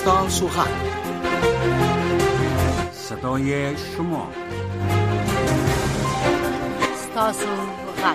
ستاسو غږ، صدای شما، ستاسو غږ.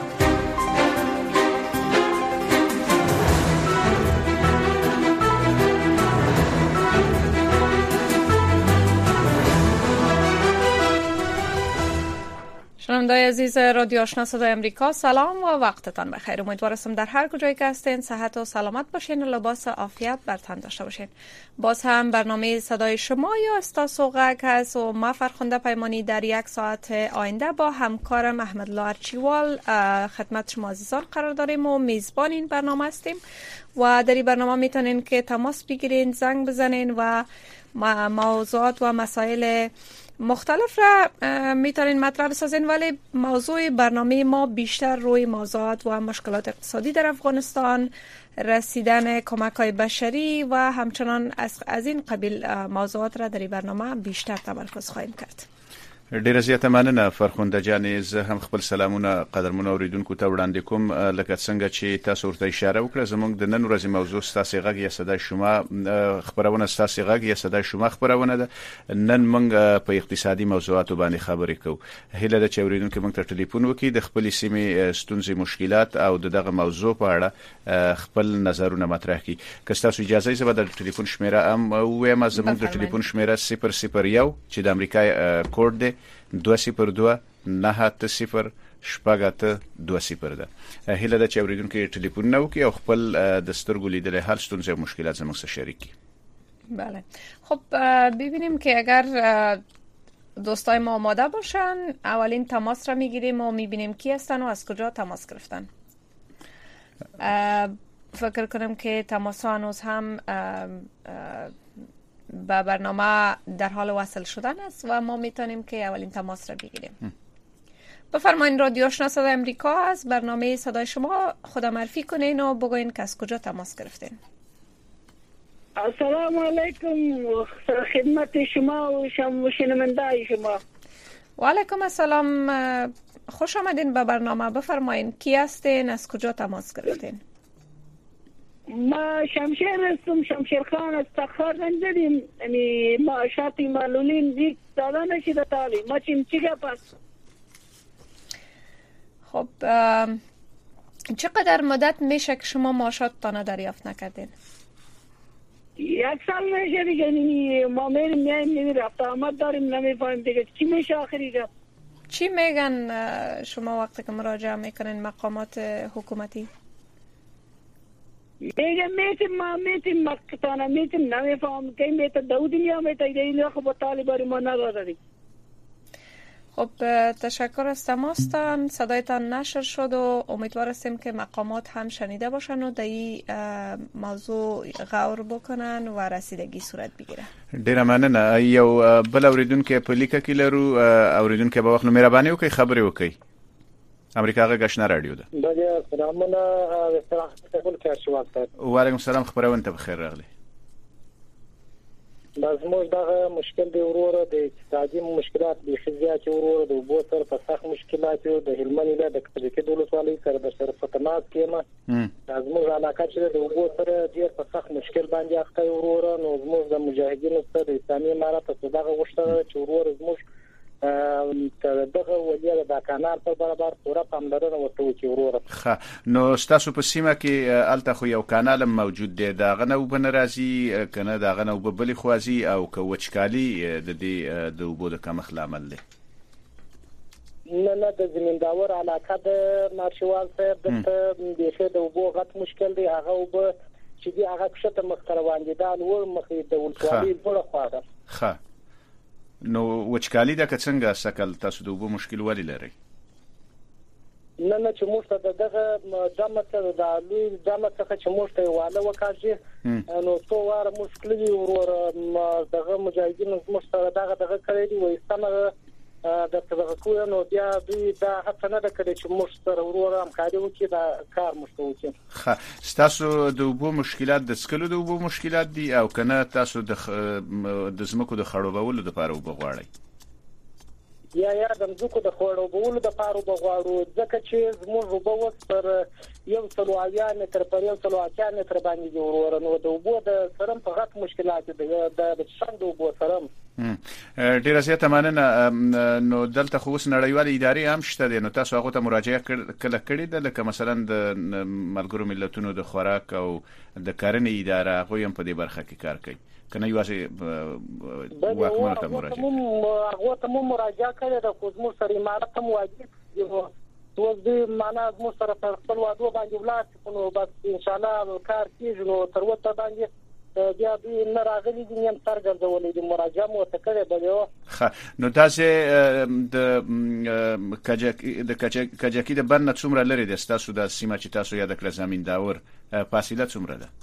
شنونده‌های عزیز رادیو آشنا صدای امریکا، سلام و وقتتان بخیر. امیدوارم در هر کجایی که هستین صحت و سلامت باشین و لباس عافیت بر تن داشته باشین. باز هم برنامه صدای شما یا ستاسو غږ هست و ما فرخنده پیمانی در یک ساعت آینده با همکارم احمدالله ارچیوال خدمت شما عزیزان قرار داریم و میزبان این برنامه هستیم و در این برنامه میتونین که تماس بگیرین، زنگ بزنین و موضوعات و مسائل مختلف را میتونین مطرح بسازین، ولی موضوع برنامه ما بیشتر روی موضوعات و مشکلات اقتصادی در افغانستان، رسیدن کمک‌های بشری و همچنان از این قبیل موضوعات را در این برنامه بیشتر تمرکز خواهیم کرد. ډیره زیاته مننه فرخنده جانې. زه هم خپل سلامونه قدرمنو اوریدونکو ته وړاندې کوم. لکه څنګه چې تاسو ورته اشاره وکړه، زموږ د نن ورځې موضوع ستاسو غږ یا صدای شما خبرونه، ستاسو غږ یا صدای شما خبرونه ده. نن موږ په اقتصادي موضوعاتو باندې خبرې کوو. هیله ده چې اوریدونکو موږ ته ټلیفون وکړي، د خپل سیمې ستونزې، مشکلات او دغه موضوع په اړه خپل نظرونه مطرح کړي. که تاسو اجازه یې، زه به د ټلیفون شمیره هم وایم. زموږ د ټلیفون شمیره 001 چې د امریکا کوډ دی 202 980 شپږ 200 ده. هیله ده چې اوریدونکو ټلیفون نو کوي او خپل د سترګو لیدل حل ستونزې او مشکلات زموږ سره شریک کړي. بله، خب ببینیم که اگر دوستای ما آماده باشن اولین تماس را میگیریم و میبینیم کی هستن و از کجا تماس گرفتن. فکر کنم که تماس ها هنوز هم با برنامه در حال وصل شدن است و ما میتونیم که اولین تماس را بگیریم. بفرمایید رادیو آشنا صدای امریکا است، برنامه صدای شما، خدا معرفی کنین و بگوین که از کجا تماس گرفتین. السلام علیکم، خدمت شما و شنونده شما. و علیکم السلام، خوش آمدین به برنامه. بفرمایید کی هستین، از کجا تماس گرفتین؟ ما شمشیر هستم، شمشیر خان از تخار زنجدیم. یعنی معاشاتی معلولین یک داده نشده تالی ما چی گپ. خب چقدر مدت میشه که شما معاشاتتان دریافت نکردین؟ 1 سال میشه دیگه. ما میریم رفت آمد داریم، نمیفهمیم دیگه چی میشه آخری گپ. چی میگن شما وقتی که مراجعه میکنین مقامات حکومتی؟ میتیم مقتانه میتیم، نمیفهم که میتیم داودی یا میتیم دیگه خب طالباری ما ندادیم. خب تشکر از تماستان، صدایتان نشر شد و امیدوار هستیم که مقامات هم شنیده باشن و در این موضوع غور بکنن و رسیدگی صورت بگیره. ډیره مننه. یو بل اوریدونکو په لیکه کې لرو، اوریدونکو به وخت نو مهرباني وکړئ خبرې وکړئ. امریکا غږ آشنا رادیو ده. بله، سلامونه. ټول کې شوال تر. وعلیکم السلام، خبرونه ته بخیر راغلی. زموږ دغه مشکل دی وروره، د اقتصادي مشکلات د خزيات وروره، د وبو سره په سخت مشکلات یو د هلمند له د کلکې دولتوالۍ سره د شرفتنات کېما زموږ علاقه چې د وبو سره ډیر په سخت مشکل باندې اخته وروره. نو زموږ د مجاهدینو سره د اسلامي امارات په دغه وشته چې وروره زموږ دغه ولیا د کانال په برابر پورا پاملرنه وته چې وروره. ښه، نو تاسو په سیمه کې الته خو یو کانال موجود دی، دا غنو بنرازي کنه دا غنو ببلی خوازي او کوچکالي د دې د وبو د کمخ لامل دی. نه د زمینداور علاقه د مارشوال صاحب د شه د وبو غټ مشکل دی. هغه وب چې دی هغه کښته مختروان دي دا ور مخې د ولسوالۍ بل خواده. ښه، نو وچکالي د څنګه سکل تاسو د وبو مشکل ولې لري؟ نه چې موږ ته دغه جامه ته د لوی جامه څخه چې موږ ته واله وکړي نو څو واره مشکل دی ورور دغه مجاهدینو موږ سره دغه کړی دی وای ستنه د تبقو نو بیا دوی دا هڅه نه کړې چې موږ سره ورور همکاري وکړي دا کار موږ وکړو. ښه، تاسو د وبو مشکلات د سکلو د وبو مشکلات دي او کنه تاسو د زمکو د خړوبولو لپاره وبغواړئ؟ یا د مځکو د خړوبولو د پاره بغواړو ځکه چې زموږ وبوس پر 180 متر پر 180 متر باندې دی ورنو د وبو د سرم په غټ مشکلات دي د څنګه وبو سرم ډیره زیاته مننه. نو دلته خو اوس نړیوال ادارې هم شته دي، نو تاسو هغه ته مراجعه کله کړې ده لکه مثلا د ملګرو ملتونو د خوراک او د کرنې اداره هغه هم په دې برخه کې کار کوي کنه یوازې واکمنو ته مراجعه کړې ده خو زموږ سره امارات هم واجب دي نو دې معنا زموږ سره په خپل وادو باندې ولاړ نو بس ان شاء الله کار کیږي نو تر وته باندې بیا دې نه راغلي دي نیم څرګندولې دي مراجعه مو ته کړې ده. نو تاسو د کجکی د بن څومره لري د تاسو د سیمه چې تاسو یاد کړل زمين داور فاصله څومره ده؟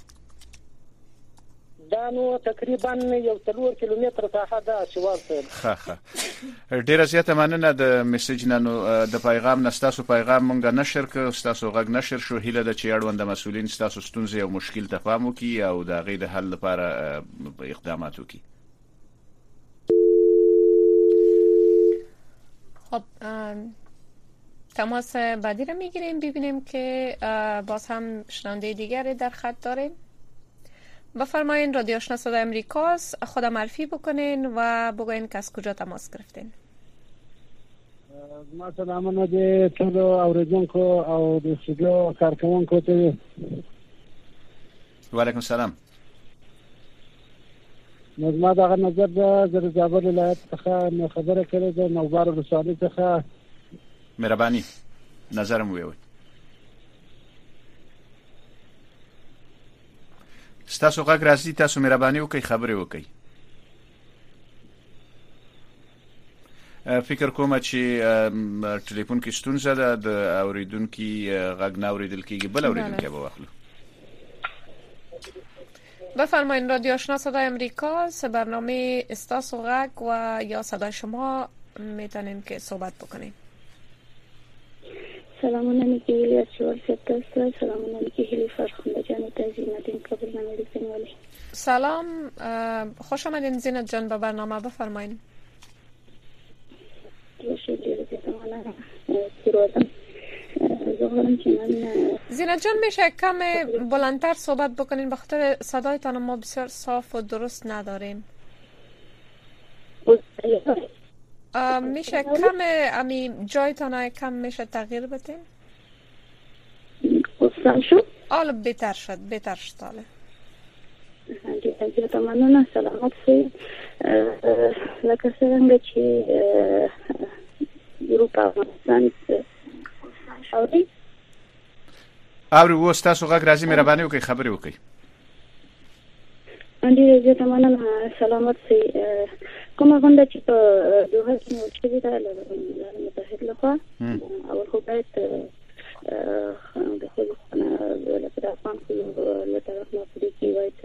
دا نو تقریبا 1 کیلومتر ساحه ده چې ورته. ډیره زیاته مننه د میسج نو د پیغام نستاسو پیغام مونږه نشر ک تاسو غږ نشر شو هیله د چې اړوند مسولین تاسو ستونزې او مشکل تفاهم وکي او د غیر حل لپاره اقدامات وکي. خب تماس بعدی رو میگیریم ببینیم که باز هم شنونده دیگری در خط داریم. بفرمایین رادیو آشنا صدای امریکاست، خود معرفی بکنین و بگوین که از کجا تماس گرفتین. ما سلامونه دي ټول اوریدونکو او د استودیو کارکونکو ته. وعلیکم السلام. ما دا نظر د زابل ولایت څخه خبره کړې ده نوبار ولسوالۍ څخه. مهرباني نظرم ویوي. ستاسو غږ راځي، تاسو مهرباني وکړئ خبرې وکړئ. فکر کوم چې ټلیفون کې ستونزه ده د اوریدونکو غږ نه اوریدل کیږي، بل اوریدونکو به واخلو. بفرمایید رادیو آشنا صدای امریکا، برنامه استاسو غږ و یا صدای شما میتونیم که صحبت بکنیم. سلامونه میگی از شوال ستاسو، سلامونه میگی هلی فرخنده جان تزینتین قبل نمیدونم ولی. سلام، خوش آمدین زینت جان به برنامه، بفرمایید. زینت جان میشه کم بلندتر صحبت بکنین به خاطر صدایتان ما بسیار صاف و درست نداریم. میشه کم امی جایتان کم میشه تغییر بدین؟ حالا بهتر شد حالا. دیگه تمنونه سلامت سي لکه څنګه چې اروپا افغانستان اوري و تاسو غږ راځي، مهرباني وکړئ خبرې وکړئ. دیگه تمنونه سلامت سي کومه غونډه چې په دوه کې نو چې دا متحد لخوا اول خو باید د خپل ولکه افغان له طرف نه پدې کې وایي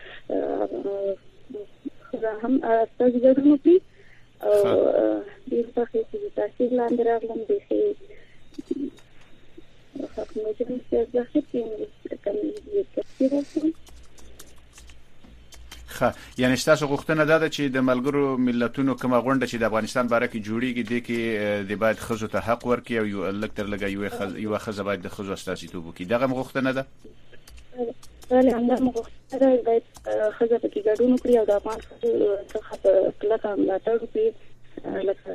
هم تاسو ګورئ نو او د تاسو چې تاسو لاندې راغلم د شي خپل چې څه کوي یعنی تاسو غوښتنه ده چې د ملګرو ملتونو کومه غونډه چې د افغانستان باره کې جوړیږي د کې د باید خزو ته حق ورکړي او یو لکتر لګي یو خزه باید د خزو استازیتوب وکړي. دغه غوښتنه ده. بله همدا غوښتنه ده باید خزه په کې ګډون وکړي او د افغان څخه په کلکه ملاتړ وکړي لکه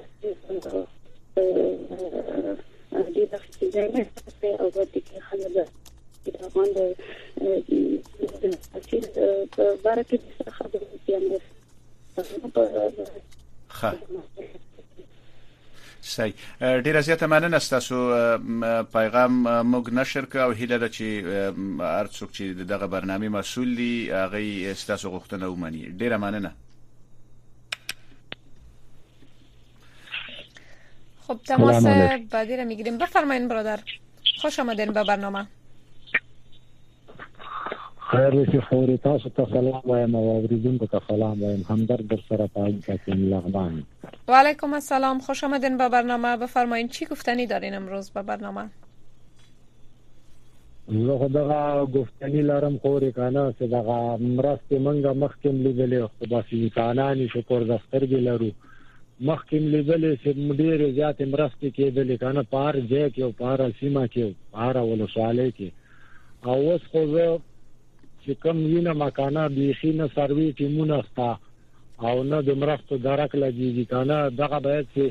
د دغه ځای او د کې خلک د افغان د بارکه خبرې کوي. صحیح. ډیره زیاته مننه تاسو پیغام موږ نشر کړ او هیله ده چې هر څوک چې دغه برنامه مسؤل دي هغه تاسو غوښتنه ومني. ډیره مننه. خب تماس بعدی رو میگیریم. بفرمایید برادر، خوش آمدین به برنامه. خیر وشي خوري تاسو ته سلام وایم او اوریدونکو ته سلام وایم. همدرد در سره پاین کاتین لغمان. و علیکم السلام، خوش آمدین به برنامه. بفرمایید چی گفتنی دارین امروز به برنامه؟ زه خدغه گفتنی لرم خوري کنه چې دغه مرسته منګه مخکې لیدلې خو باسي کانانی شکر دفتر کې لرو مخکې لیدلې چې ډېر زیات مرستې کېدلې کنه په هر ځای کې او په هر سیمه کې په هر ولسوالۍ کې او اوس خو زه چې کوم وینه مکانه بیخي نه سروي ټیمونه ستا او نه د مرستو درک لګیږي کنه دغه باید چې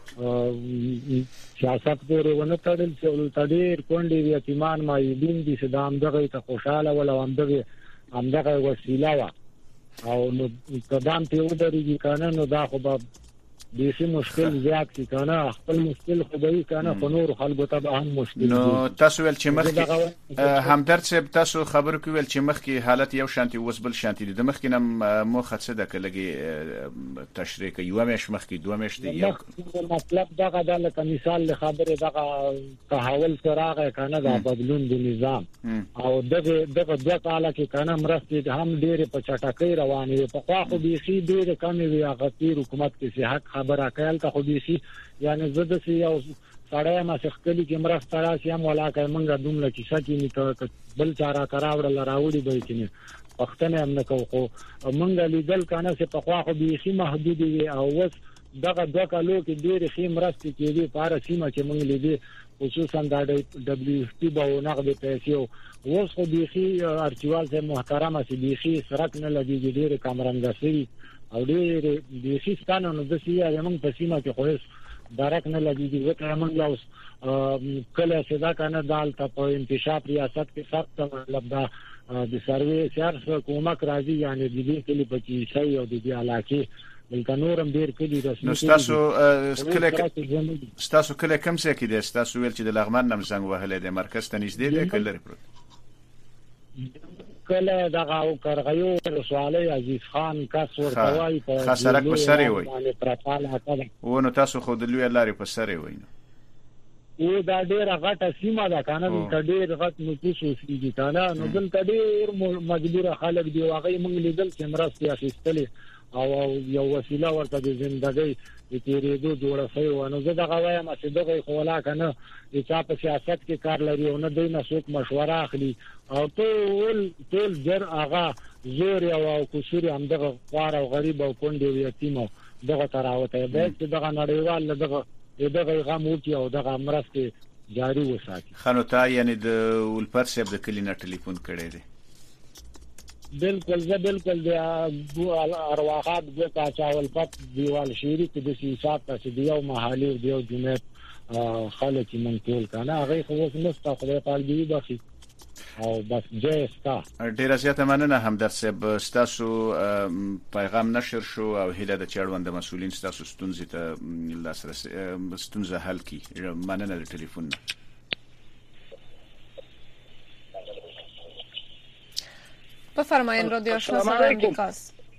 سیاست پورې ونه تړل چې ولټډیر کونډې یتیمان مایدین دي چې د همدغه ته خوشاله ولا همدغه وسیله وا او نو قدم ته ودرېږي کنه نو دا خو به بیخي مشکل زیات کی کنه خپل مشکل خو به کنه په نور خلکو ته هم مشکل نو تاسو ول چې مخکې همدرد صاحب تاسو خبر کوي ول چې مخکې حالت یو شانتي وسبل شانتي د مخکې نم مخه څه د کلګي تشریح کوي یو مش مخکې دوه مش دی یو مطلب دغه د لکه مثال خبره دغه تحول سره کنه دا بدلون د نظام او دغه دوه کاله کې کنه مرستې هم ډېر په چټکۍ روانې په خوا خو بیخي ډېر کمی وی هغه تیر حکومت کې صحت خبره کول ته خو بیخي یعنی زده سي یو سړی ما څخکلی کې مرسته راشي هم ولاکه مونږه دومره کې شکی نه بل چاره کراوړل راوړي به چې وختنه هم نه کوو مونږه لیدل کنه چې په خوا خو بیخي محدود وي او وس دغه دوه کالو کې ډېر خې مرستې کېږي په هر سیمه کې مونږ لیدې خصوصا د دبليو اف پی به نقد پیسې اوس خو بیخي ارچوال سے محترمه سي بیخي سرک نه لګيږي ډېر کامرنګسي او ډېر بیخي ستانه نو د سیاره موږ په سیمه کې خو درک نه لګيږي وکړه موږ لاوس کله چې دا کنه دالته په انتشار ریاست کې سخت مطلب دا د سروي سیاست حکومت راځي یعنی د دې کلی په کې شي او د دې علاقې بلکې نورم ډیر کلی رسمي ستاسو کله کوم څه کې دي ستاسو ویل چې د لغمان نم څنګه وهلې د مرکز ته نږدې دی کله کله دغه او کرغیو رسوالي عزیز خان کس ورتوي په خسرک په سری وای ونه تاسو خو د لوی لارې په سری وای نو دا ډیره غټه سیمه ده کنه د ډیر غټ نفوس اوسېږي کنه نو دلته ډیر مجبور خلک دی واغې موږ لیدل چې مرستې اخیستلې او یو وسیله ورته د ژوندۍ د تیرېدو جوړه شوی و نو زه دغه وایم چې دغه خولا کنه چې په سیاست کې کار لري او نه دوی نه څوک مشوره اخلي او ټول جر هغه زور او کوشري هم دغه خوار او غریب او کونډې یتیم دغه تراوته به چې دغه نړیوال دغه غم وکي او دغه مرسته جاری وساتي خنو تا یعنی د ولپر صاحب د کلینه ټلیفون کړی دی بالکل د ارواحات د تاچاول پات دیوال شيری کې د حساب تاسو دیو محلي دیو جمعیت خلک منتول کنه هغه خو نستا خدای پاک دی بخي او بس جستا ډیر زیاته مننه همدرد صاحب ستاسو پیغام نشر شو او هله د چړوند مسولین ستاسو ستونزې ته لاسرسي ستونزه حل کی مننه د ټلیفون بفرمایید رادیو آشنا صدای امریکا.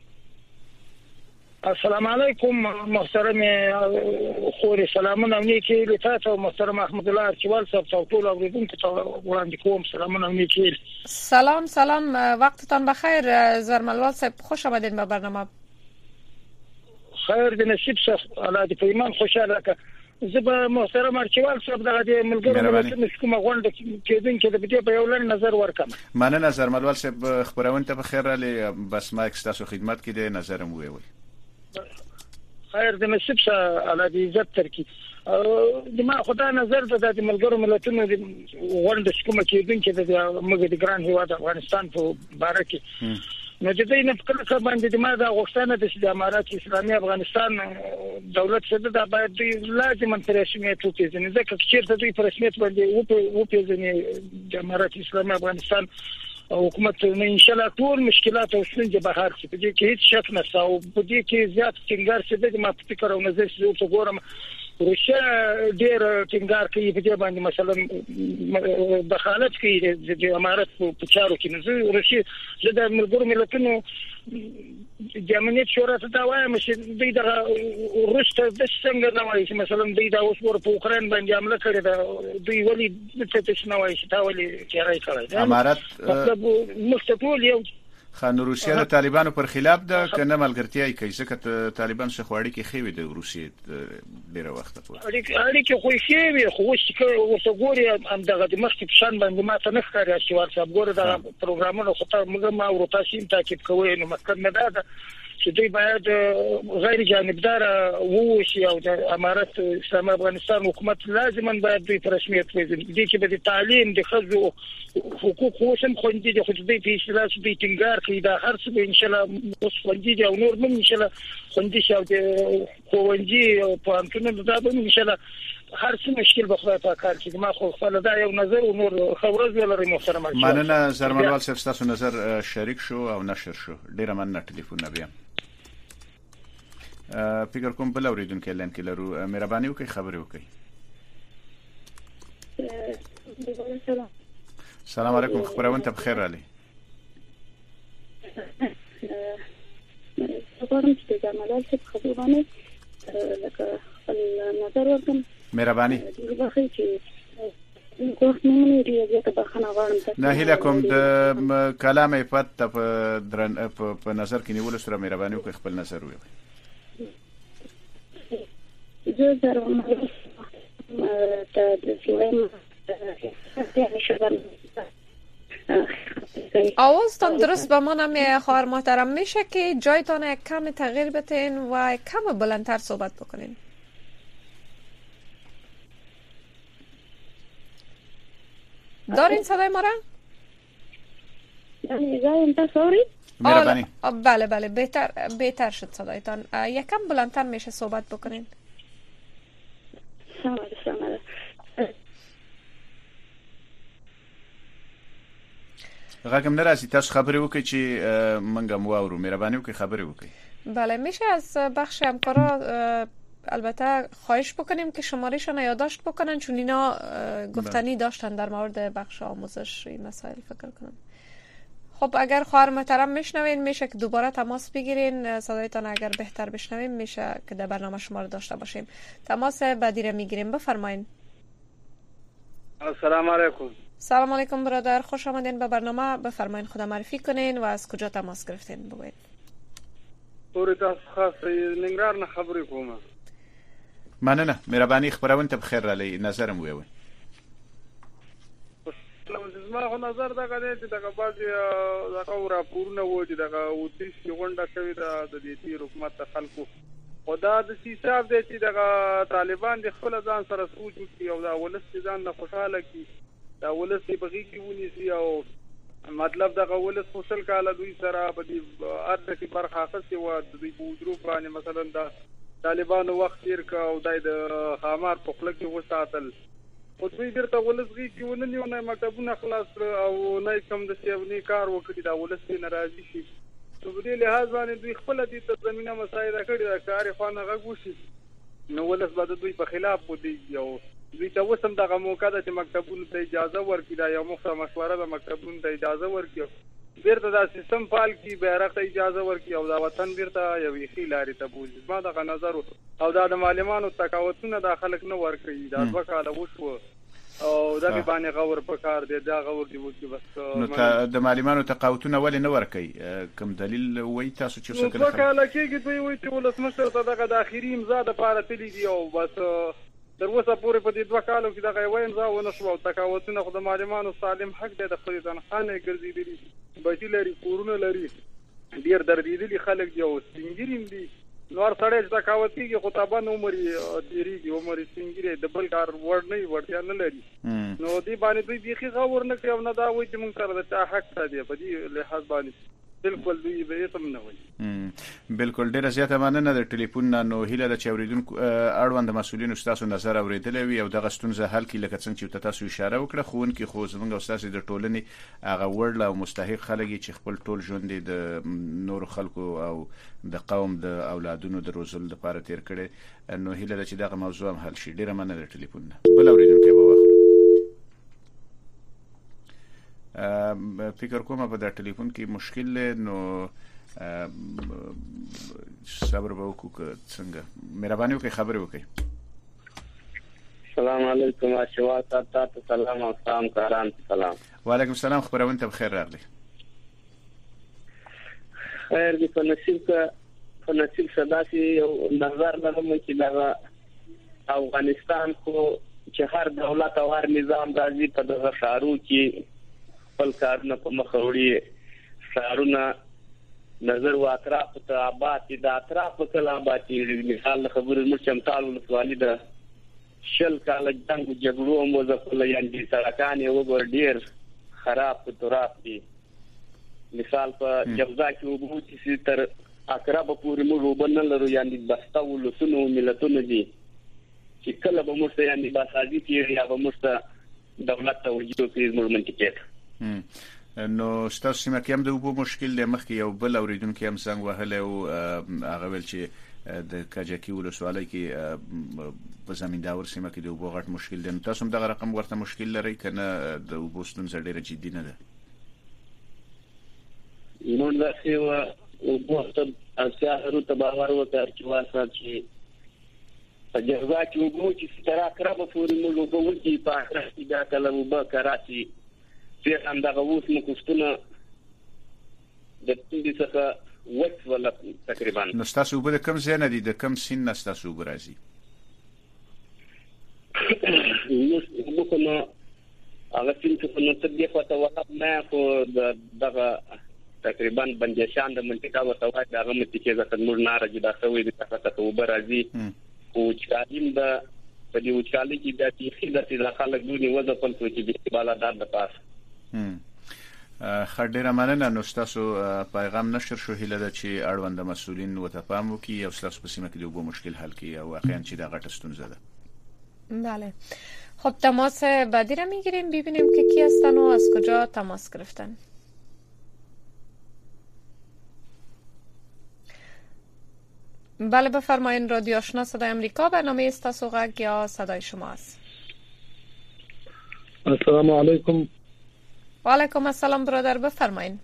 السلام علیکم محترم خوري سلامونه نیکی لته محترم احمد الله ارچوال صاحب ټول اوریدونکو ته وړاندې کوم سلامونه نیکی. سلام وقتتان بخیر زرملوال صاحب خوش آمدید به برنامه. خیر د نصیب شه الله دې پیمان خوشاله که زه محترم ارچوال صاحب دغه ملګرو کومه غونډه کېدون کې د دې په یو لړ نظر ورکم. مننه نظر ملوال صاحب خبرونه ته بخیر علي بس ما تاسو خدمت کې د نظرم ویول. خیر د نصیب شه الله دې عزت ترکي. د ما خدای نظر د ملګرو ملتونو د غونډه کومه کېدون کې د موږ د ګران هیواد افغانستان په باره کې نو د دې نه فکر باندې د ما د غوښتنه د امارات اسلامي افغانستان دولت څخه دا باید لازم په رسمیت وپیژني ځکه چې دوی په رسمیت باندې وپیژني د امارات اسلامي افغانستان حکومت نه ان شاء الله ټول مشکلات او ستونزې به حل شي په دې کې هیڅ شک نشته او په دې کې زیات ټینګار شي د ما فکر او نظر چې وګورم روسیا ډېر ټینګار کوي په دې باندې مثلا دخالت کوي د امارات په چارو کې نه روسیا د ملګرو ملتونو د امنیت شورا ته دا وایم چې دوی د روسته د څنګه نه وایي چې مثلا دوی دا اوس ور په اوکرين باندې حمله کړې ده دوی ولې د څه نه وایي چې دا ولې چیرې کړی امارات مطلب مستقول یو خان روسیا د طالبانو پر خلاف ده کنه ملګرتیا کوي ځکه طالبان څخه وړي کې خوي د روسیې ډیره وخت په اړیکې کې خو خوي خو چې وسګوري هم دغه د مخکې پشان باندې ماته نه ښکاري چې ورته وګوره دا پروګرامونه خو ته موږ ما ورته شین تاکید کوي نو مطلب نه ده چې دوی باید غیر جانبدار ووشي او د امارت اسلامي افغانستان حکومت لازما باید دوی په رسمیت وزن دي چې د تعلیم د خزو حقوق وسم خوندي دي خو دوی په اصلاح دوی ټینګار کوي دا هر څه ان شاء الله اوس خوندي دي او نور هم ان شاء الله خوندي شي او د خوندي په انټرنیټ دا به ان شاء الله هر څه مشکل به خدای په کار کې ما خو خپل دا یو نظر او نور خبرز ولري محترم مننه زرمنوال صاحب تاسو نظر شریک شو او نشر شو ډیره مننه ټلیفون بیا فکر کوم بل اوریدونکو لن کې لرو مهرباني وکړئ خبرې وکړئ السلام علیکم خبرونه ته بخیر علي خبرم چې د ملال څخه خبرونه لکه نظر ورکم مهرباني نه هیله کوم د کلام عفت په نظر کې نیول سره مهرباني وکړئ خپل نظر ووایئ آوازتان درست به منم خواهر محترم میشه که جایتان یک کم تغییر بتین و یک کم بلندتر صحبت بکنین دارین صدای ما را؟ بله بله بهتر شد صدایتان یکم بلندتر میشه صحبت بکنین غږم ناراضي تاسو خبرې وکړئ چې منګم واورو مهرباني وکړئ خبرې وکړئ بله میشه از بخش همکارا البته خواهش بکنیم که شمارهشان یادداشت بکنن چون اینا گفتنی داشتن در مورد بخش آموزش این مسائل فکر کنم. خب اگر خواهر محترم میشنوین میشه که دوباره تماس بگیرین صدایتان اگر بهتر بشنویم میشه که در برنامه شما رو داشته باشیم. تماس بعدی رو میگیریم بفرمایین. السلام علیکم. سلام علیکم برادر خوش آمدین به برنامه بفرمایین خود معرفی کنین و از کجا تماس گرفتین بگوین. پوری تاسو خاص ننګرهار نه خبرې کوم. مننه مهرباني خبرونه ته بخیر علي نظرم ویوي زما خو نظر دا غواړي چې دا بعضي دا راپورونه و چې دا اوتیش غونډه شوی د دې حکومت خلکو خدا د حساب دی چې دا طالبان د خپل ځان سره سوچ کوي او دا ولس ځان نه خوشاله کی دا ولس په بغي کې ونیسي او مطلب دا ولس فصل کاله دوی سره په دې ارته کې برخه اخستي و د دوی بوجرو باندې مثلا دا طالبانو وخت تیر کا او د خامار په خپل کې وساتل او دوی درته ولسږي کې وننیو نه مکتبونه خلاص او نه کوم د سیونی کار وکړي دا ولس ناراضي شي په دې لحاظ باندې دوی خپل د زمينه مسایل کړي دا کار خانه غوښي نو ولس به دوی په خلاف ودی یو دوی ته وسم دغه موقع د مکتبونو ته اجازه ورکړي دا یو مخه مشوره د مکتبونو ته اجازه ورکړي بیرته دا سیستم فعال کی بیرغ ته اجازه ورکړي او دا وطن بیرته یو خیلاري ته بوزي ما دغه نظر او دا د معلمانو تقاوتونه د خلک نه ورکړي دا وکاله وشو او دا به باندې غور په کار دی دا غور دی وځي بس نو د معلمانو تقاوتونه ولې نه ورکړي کوم دلیل وای تاسو چې څه کوي وکاله کېږي دوی وایي چې ولسمشر ته دغه د اخیری امضا د پاره تللی دی او بس در اوسه پورې په دې 2 کالو کې دغه وای امضا ونه شو او تقاوتونه خو د معلمانو سالم حق دی د خپل ځانخانه ګرځېدلی بچی لري کورونه لري ډیر دردېدلي خلک دی او سنگیریم دي نور سړی تقاوت کېږي خو طبعا عمرې تیریږي عمرې سنگیرې د بل کار وړتیا نه لري نو دې باندې دوی بيخي غور نه کوي او نه دا وایي چې موږ سره د چا حق دی په دې لحاظ باندې بالکل دوی به سم نه وایي بالکل ډیره زیاته مننه د ټلیفون نو هیله د چوریدونکو اړوند مسولینو تاسو نظر اوریدل وي او دغه ستونزه حل کی لکه څنګه چې تاسو اشاره وکړه خون کې خو زمونږ استاد د ټولنې هغه وړل او مستحق خلک چې خپل ټول ژوند د نور خلکو او د قوم د اولادونو د روزل لپاره تیر کړي نو هیله د چې دغه موضوع هم حل شي ډیره مننه د ټلیفون بل اوریدونکو به واخلو فکر کوم په د ټلیفون کې مشکل نو صبر به وکړو څنګه مهرباني وکړئ خبرې وکړئ السلام علیکم اشوا تاسو سلام او سلام کاران سلام وعلیکم السلام خبرونه ته بخیر راغلی خیر دې په نصیب صداسي نظر لرم چې دا افغانستان خو چې هر دولت او هر نظام راځي په دغه شارو کې خپل کارونه په مخ وړي شارونه نظر و اطراف ته آباد د اطراف ته آباد مثال خبره مرچم تعالو لسوالي د شل کال جنگ جګړو موزه یعنی سړکان یو ګور ډیر خراب تراب دي مثال په جبزا کې وګورئ چې تر اقرب پورې موږ وبنل لرو یعنی بستاو لسونو ملتونو دي چې کله به موږ یعنی باسازي کې یا به موږ دولت ته وجود کې موږ منطقه نو ستاسو سیمه کې هم د وبو مشکل د مخ کې یو بل اوریدونکو هم څنګه وهله او هغه ول چې د کاجکی ولسوالۍ کې په زمینداور سیمه کې د وبو غټ مشکل دی. تاسو هم دغه رقم ورته مشکل لري کنه د وبو ستونزه ډیره جدي نه ده؟ نو دا څه وبو ته اساسه ته باور وکړ چې واسه چې جزا چې وګورئ چې تر اقرب پورې موږ وګورئ چې په اخر کې دا کله وبا کراچي چې هم دا اوس مو کوستونه د دې څخه وخت ولا تقریبا نو تاسو وبد کم ځای نه دي د کم سین نه تاسو وګرځي نو کومه هغه چې نو ته دې پته وخت نه خو دغه تقریبا بندشان د منطقه وتوای دغه منطقه ځکه موږ ناراضي دا سوي د تاسو ته وبرازي او چې دا په دې وچالي کې د تیخي د خلک دونی وځه په توګه چې بالا دار د پاس خډیره مننه. نو تاسو پیغام نشر شو هله د چې اړوند مسؤلین وتفاهم وکي او تاسو په سیمه کې د وبو مشکل حل کړي او واقعا چې دا غټه ستونزه ده. بله خب تماس بعدی را میگیریم ببینیم که کی هستن و از کجا تماس گرفتن. بله بفرمایین. رادیو آشنا صدای امریکا برنامه استاسو غږ یا صدای شما است. السلام علیکم. و علیکم السلام برادر بفرمایین.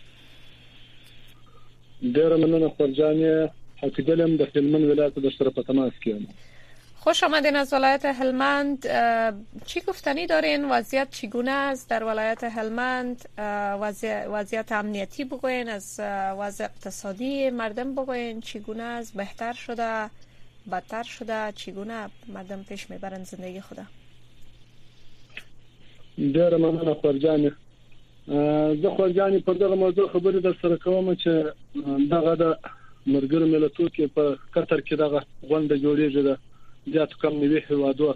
ډیر مننه خورجان حقیقتاً د هلمند ولایت د سره په تماس کې. خوش آمدین از ولایت هلمند. چی گفتنی دارین؟ وضعیت چگونه است در ولایت هلمند؟ وضعیت امنیتی بگوین، از وضع اقتصادی مردم بگوین چگونه است؟ بهتر شده؟ بدتر شده؟ چگونه مردم پیش میبرن زندگی خدا؟ ډیر مننه خورجان. زه خورجان په دغه موضوع خبرې در سره کوم چې دغه د مرګر ملتونو کې په قطر کې دغه غونډه جوړیږي زیات کم نیوي هوادو.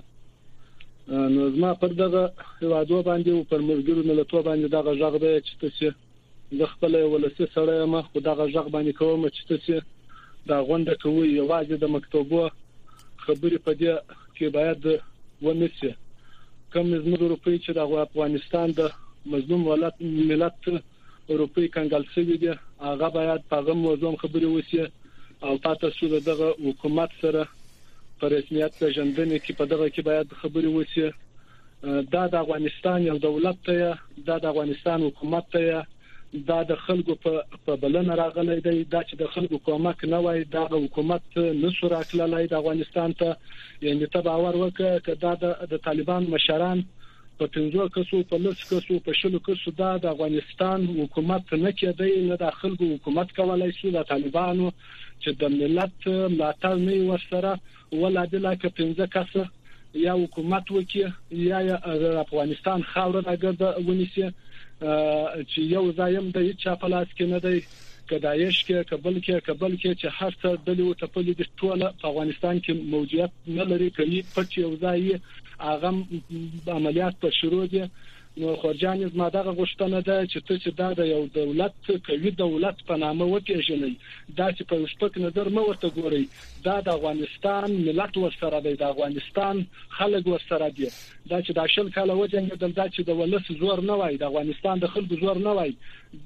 نو زما پر دغه هوادو باندې او پر مرګر ملتونو باندې دغه ژغ دی چې تاسو د خپل ولسی سره ما خو دغه ژغ باندې کوم چې تاسو دا غونډه کوي یوازې د مکتوبو خبرې په دې کې باید ونسي. کم زموږ اروپای چې د افغانستان د مظلوم ملت اروپای کنګل شوی دی هغه باید په هغه موضوع خبرې وسی او تاسو دغه حکومت سره پر رسمیت پیژندنې کې په دغه کې باید خبرې وسی. دا د افغانستان یو دولت ته دا د افغانستان حکومت ته دا د خلکو په بلنه راغلی دی دا چې د خلکو کومک نه وای دا حکومت نشو راکلای د افغانستان ته. یعنی ته باور وکړه چې دا د طالبان مشران په 15 کسو په 10 کسو په 20 کسو دا د افغانستان حکومت نه کېدی نه د خلکو حکومت کولای شي. د طالبانو چې د ملت ملاتړ نه وسره ولا د لکه 15 کسه یا حکومت وکي یا افغانستان خاور راګرځي ونیسي چې یو ځایم د هیڅ په لاس کې نه دی کدايش کې کابل کې چې هر څه د لو ته په دې ټوله په افغانستان کې موجودیت نه لري کوي په یو ځای هغه عملیات په شروع دي. نو خورجان زما دغه غوښتنه ده چې تاسو دا د یو دولت کوي دولت په نامه وپیژنئ دا چې په سپک نظر مو ورته ګورئ دا د افغانستان ملت ورسره دی د افغانستان خلک ورسره دي دا چې د شل کاله وجنګ دا چې د ولس زور نه وای د افغانستان د خلکو زور نه وای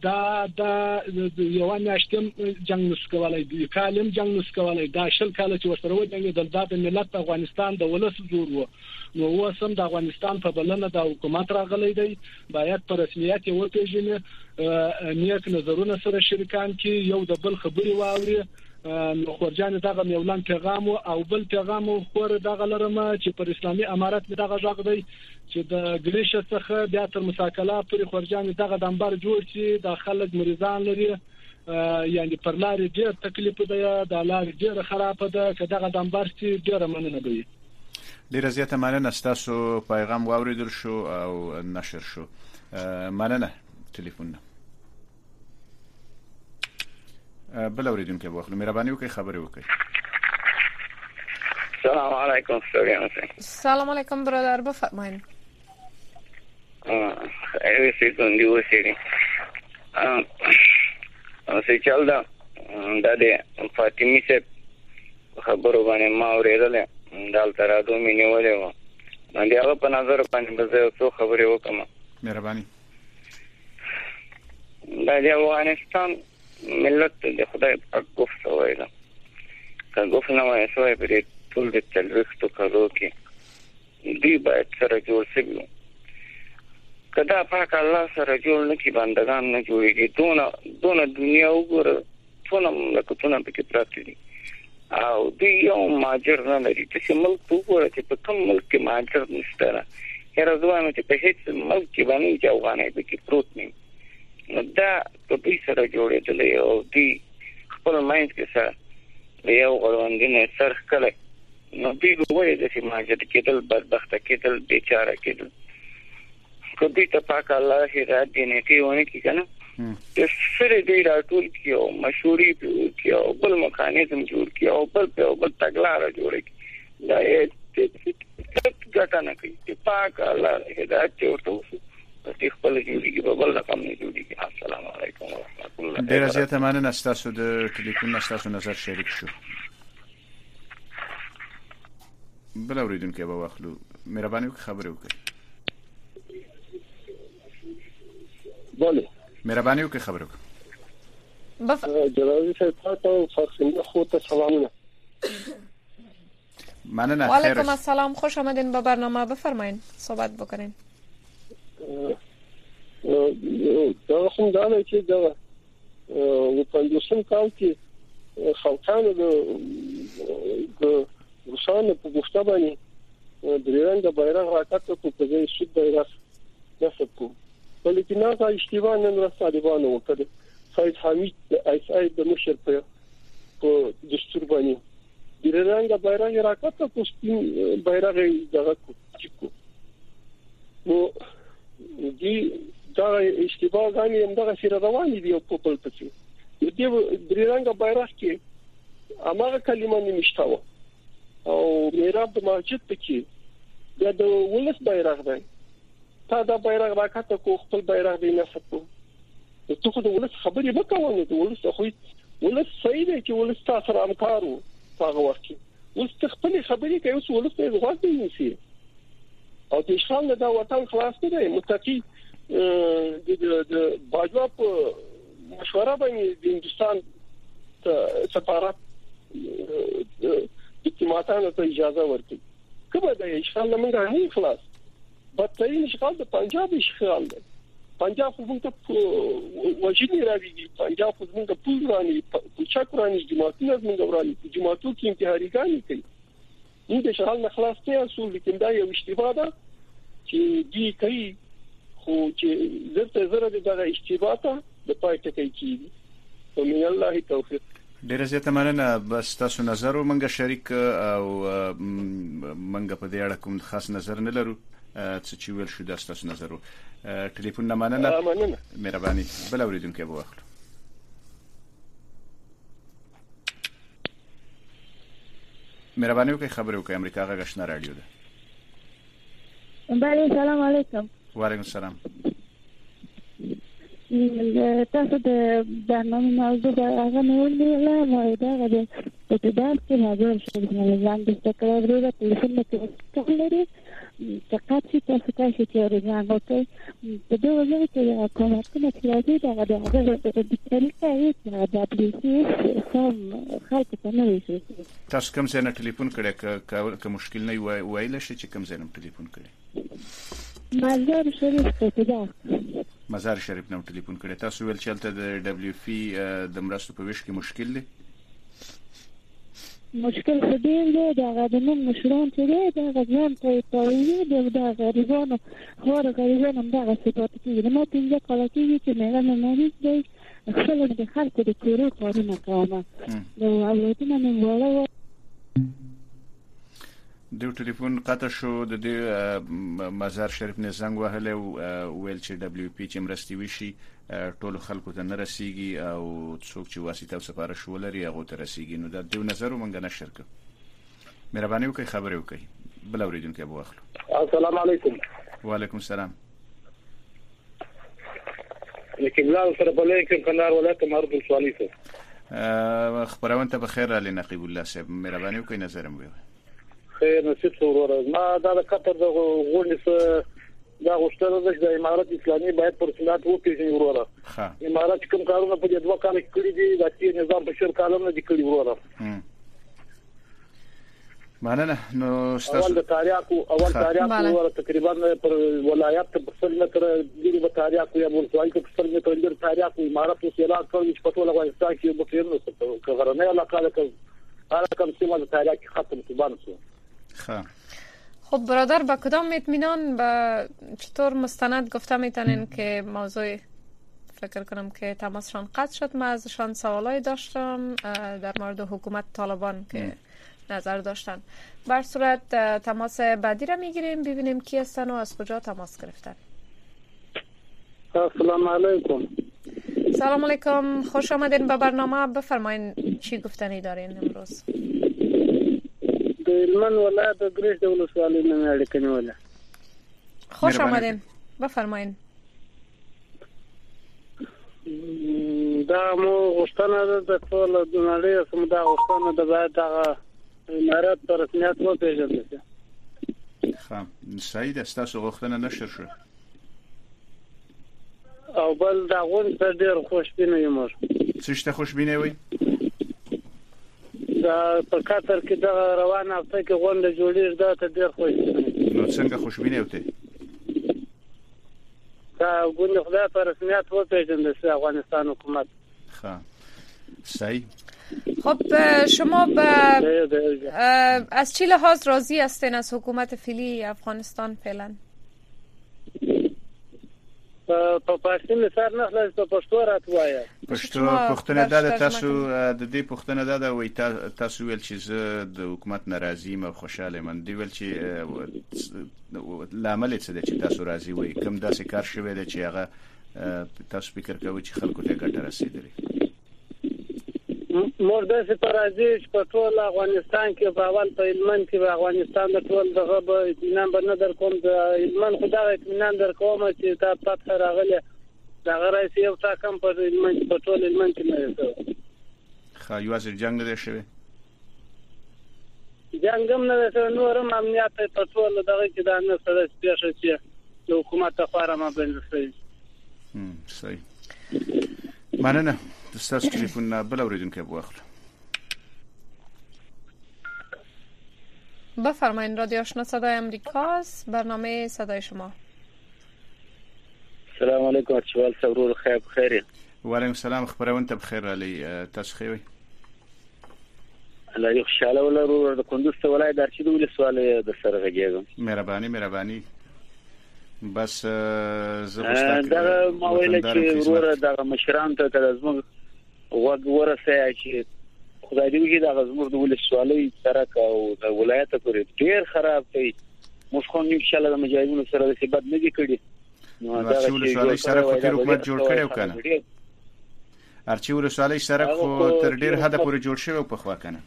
دا یو میاشتم جنگ نسکولای دی کالم جنگ نسکولای دا شل کاله چې ورسره وجنګ د ملت افغانستان د ولس زور وو. نو وسم د افغانستان په بلنه د حکومت راغلی دی باید په رسمیت وپیژني نیک نظرونه سره شریکان کې یو د بل خبري واوري. نو خورجان دغه میولان پیغام او بل پیغام خور دغه لرمه چې پر اسلامي امارات دغه ژغ دی چې د ګلیش څخه بیا تر مساکله پر خورجان دغه دنبر جوړ شي د خلک مریضان لري یعنی پر لارې ډېر تکلیف دی د لارې ډېر خراب ده که دغه دنبر چې ډېر مننه دی. ډیر زیاته مننه تاسو پیغام واوریدل شو او نشر شو. مننه. ټلیفون بل اوریدونکو واخلو مهرباني وکړئ خبرې وکړئ. السلام علیکم. سلام علیکم برادر بفرمایید. خیلی څنګه اوسئ؟ اوسې چل دا د فاطمی سے خبرو باندې ما اوریدل دال ترادو مې نیولې و باندې هغه په نظر باندې به زه څو خبرې وکم. مهرباني. د افغانستان ملت د خدای پاک گفت وایي که گفت نه وایي سوای په ټول د تلويختو کارو کې دی باید سره جوړ شي. کدا پاک الله سره جوړ نه کی بندگان نه جوړيږي. دونه دنیا وګوره ټول مملکتونه پکې پراته دي او دی یو ماجر نه لري چې ملک وګوره چې په کوم ملک کې ماجر نشته. هر ځوان چې په هیڅ ملک کې باندې چې افغاني پکې پروت نه دا په دې سره جوړېدل او دی خپل مایند کې سره یو غوړوندینه سر کله نو دی وایي چې ماجر کېدل بدبخت کېدل بیچاره کېدل. کدی ته پاک الله هدایت دینه کې ونه کی کنه د سره دی راټول کیو مشوري کیو بل میکانیزم جوړ کیو بل تګلار جوړ کی دا یې ګټه نه کوي چې پاک الله هدایت ورته په خپل جوړیږي په بل رقم نه جوړیږي. السلام علیکم ورحمت الله. ډیر زیاته مننه تاسو د ټلیفون تاسو نظر شریک شو. بل اوریدونکو به واخلو مهرباني وکړئ خبرې وکړئ. بله مهرباني وکړئ خبرې وکړئ. جنابی صاحب تاسو فاصله خو ته سلامونه. مننه. و علیکم السلام خوش آمدین به برنامه بفرمایید صحبت بکنین. دا خو دا نه چې دا و پندوسم کال کې خلکانو د روسانو په غوښتنه باندې درېرنګ بیرغ راکاته په ځای سود بیرغ نصب کو. ولیکن هغه اشتباه نن ورځ طالبانو وکړه. سید حمید ایس آی د مشر په دستور باندې درېرنګ بیرغ راکاته په سپین بیرغ دغه کو. نو دي دا اشتباه غانې هم دغه سره روانې دي په خپل پڅې. دې درېرنګ بیرغ کې اماغه کلمه نشته او میراب د مسجد کې د ولس بیرغ دی. تا دا بیرغ راکاته کو خپل بیرغ دی نه سپو. ته خو د ولس خبرې وکړو نو د ولس خو ولس صحیح دی چې ولس تاسو سره همکارو هغه وخت ولس خپل خبرې کوي او ولس ته غوږ نیسي او د اشغال دا وطن خلاص نه دی. متقي د باجوا په مشوره باندې د هندستان سفارت ډیپلوماټانو ته اجازه ورکړي. کله د اشغال نه نه خلاص بدترین اشغال د پنجاب اشغال دی. پنجاب خو موږ ته وژنې راوړي. پنجاب خو موږ ته پول رانی پوچک رانی جماعتونه موږ ورانی جماعتو کې انتحاریګانی کوي. موږ د اشغال نه خلاص نه اصول لیکن دا یو اشتباه ده چې دی کوي خو چې زړه دغه اشتباه ته د پای ټکی کیږي. ومن الله توفیق. ډیره زیاته مننه. بس تاسو نظر ومنګه شریک او منګه په دې اړه کوم خاص نظر نه لرو څه چې ویل شو تاسو نظر ټلیفون نه مننه. مهرباني. بل اوریدونکو به واخلو. مهرباني وکړئ خبرې وکړئ. امریکا غږ آشنا رادیو ده. بله سلام علیکم. وعلیکم السلام. تاسو د برنامه موضوع هغه نیولې ما دا غواړم چې دا چې راځي چې ځان د تکرار لري په ټلیفون کې لري چې کاڅي تاسو کاشي چې ورځان وته په دغه ځای کې کومه چې راځي دا د طریقې د اپلیکیشن سم خلک ته نه وایي. تاسو کوم څه نه ټلیفون کړی که مشکل نه وایل شي چې کوم څه نه ټلیفون کړی؟ مزار شریف ته ده. مزار شریف نو ټلیفون کړی. تاسو ویل چې تل د دبليو پی د مرستو په ویش کې مشکل دی. مشکل خدای دی دا غوډمن مشران چې دی دا ځان ته تویې دا غریبانو خور غریبانو دا څه کې نه پینځه کال کې چې مې نه مې دی خپل د خلکو د کورو کارونه کوم نو اولادونه مې وړه. د ټلیفون قطع شو د مزار شریف نه زنګ وهله او ویل چې دبليو پی چې مرستي وشي ټول خلکو ته نه رسیږي او څوک چې واسطه او سفارش ولري هغه ته رسیږي. نو دا د نظر مونږ نشر کړ مهرباني وکړئ خبرې وکړئ بل اوریدونکو به واخلو. السلام علیکم. وعلیکم السلام. لیکن بلال سره بلې کوم کندهار ولایت مرد سوالی سره خبرونه ته بخیر علي نقیب الله صاحب مهرباني وکړئ نظر مو خیر نصیب ورور ما دا قطر د غونډې څخه دا غوښتنه ده چې د امارات اسلامي باید پر سنت وپیژني ورور. امارات کوم کارونه په دې 2 کال کې کړی دي د تیر نظام په شر کالونه دي کړی ورور. مننه. نو اول تاریخ ورور تقریبا پر ولایت په 100 متر دی په تاریخ یا ولسوالۍ په 100 متر دی تاریخ امارات او سیلاب کړی چې په ټول افغانستان کې به کېنو کغرنه علاقه هر کم سیمه د تاریخ ختم تبان شو. خب برادر با کدام اطمینان با چطور مستند گفته میتونین که موضوع فکر کنم که تماسشان قطع شد؟ من ازشان سوالای داشتم در مورد حکومت طالبان که نظر داشتن. بر صورت تماس بعدی را میگیریم ببینیم کی هستن و از کجا تماس گرفتن. السلام علیکم. سلام علیکم، خوش آمدین به برنامه. بفرمایین چی گفتنی دارین امروز؟ هلمند ولایت د ګریش د ولسوالۍ نه اړیکه نیوله. خوش آمدین، بفرمایین. دا مو غوښتنه ده د ټول د نړۍ سم دا غوښتنه ده باید هغه امارات پر رسمیت وپیژندل شي. صحیح ده، تاسو غوښتنه نشر شو. او بل دا غون ته ډیر خوشبینه یم. څه شته خوشبینه وي؟ دا په قطر کې دا روان هفته کې غونډه جوړیږي دا ته ډیر خوشبینه. نو څنګه خوشبینه وته؟ دا غونډه خدای په رسمیت وپیژندل شي افغانستان حکومت. صحیح. خب شما از چه لحاظ راضی هستین از حکومت فعلی افغانستان فعلا؟ په پښتو مثال نه خلاص په پښتو راتوایا. پښتنه ده تاسو د دې پښتنه ده وای تاسو ویل چې زه د حکومت ناراضی م او خوشاله من دی ویل چې لامل څه ده چې تاسو راضی وای کوم داسې کار شوی دی چې هغه تاسو فکر کوئ چې خلکو ته ګټه رسیدلی؟ مرده سي پرازي چې په ټول افغانستان کې په اول په هلمند کې په افغانستان د ټول دغه به اطمینان به نه در کوم د هلمند خدای اطمینان در کوم چې دا پته راغله دا غره سي یو ټاکم په هلمند په ټول هلمند کې نه دی. خا یو ځل جنگ نه شوی. جنگ هم نه شوی نورم امنیت په ټول دغه کې دا نه سره سپیشه چې د حکومت لپاره ما بندسي. صحیح. مننه. دستاس تليفون بلا اوریدونکو بواخلو. بفرمایید رادیو آشنا صدای امریکاست، برنامه صدای شما. سلام علیکم چوال سرور خیر. و علیکم السلام خبرونه ته بخیر علی تاسو خوي. الله یو خوشاله ولرو د کندوز ته ولای درچې د ولسوالۍ د سرغږیږم. مهرباني بس زه دا ما ویل چې ورور د مشران ته لازم ورسه چې خدای دې وکړي دا زموږ د ولسوالۍ سرک او د ولایت پورې ډیر خراب دی. موږ خو ان شاء الله د مجاهدینو سره د ثبات نه دي کړی. نو دا ولسوالۍ سرک خو تر حکومت جوړ کړو کنه. ارچی ولسوالۍ سرک خو تر ډیر حد پورې جوړ شوی په خوا کنه.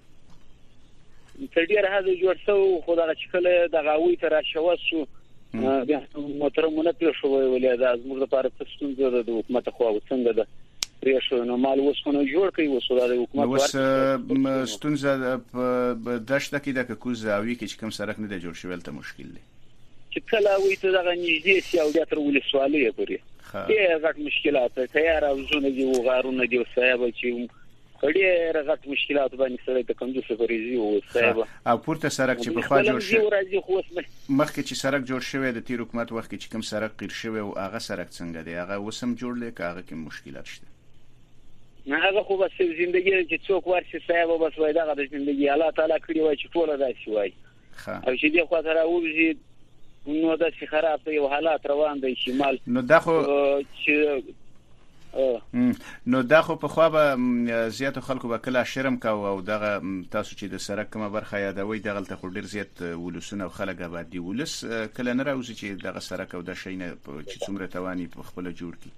تر ډیر حد جوړ شو خو دا چې کله د غاوی تر شواس شو بیا محترمونه پیښ شوی ولې دا زموږ لپاره څه د حکومت خو څنګه ده ریښه نو مال وسونه جوړ کړي وسوله د حکومت وس ستونزه په دشته کې د کوزاوی کې کوم سرک نه جوړ شوی ته مشکل دی چې کله وې ته دغه نږدې سی او د تر ولسوالۍ پورې ډېر غټ مشکلات تیار او زونه دی وغارونه دی صاحب چې ډېر غټ مشکلات باندې سره د کندوز پرېزي او صاحب او پورته سرک چې په خوا جوړ شوی مخکې چې سرک جوړ شوی د تیر حکومت وخت کې کوم سرک قیر شوی او هغه سرک څنګه دی هغه وسم جوړ لیک هغه کې مشکلات شته نه هغه خو بس ژوندۍ چې څوک ورسي صاحب بس وای دغه د ژوندۍ الله تعالی کړی وای چې ټول راځي وای او چې دی خو سره ورځي نو د خراب یو حالات روان دی شمال نو دا خو چې نو دا خو په خوا به زیات خلکو به کله شرم کاوه او دغه تاسو چې د سرک کومه برخه یادوي دغه ته خو ډیر زیات ولسونه او خلک آبادی ولس کله نه راوځي چې دغه سرک او د شینه چې څومره توانی په خپل جوړ کی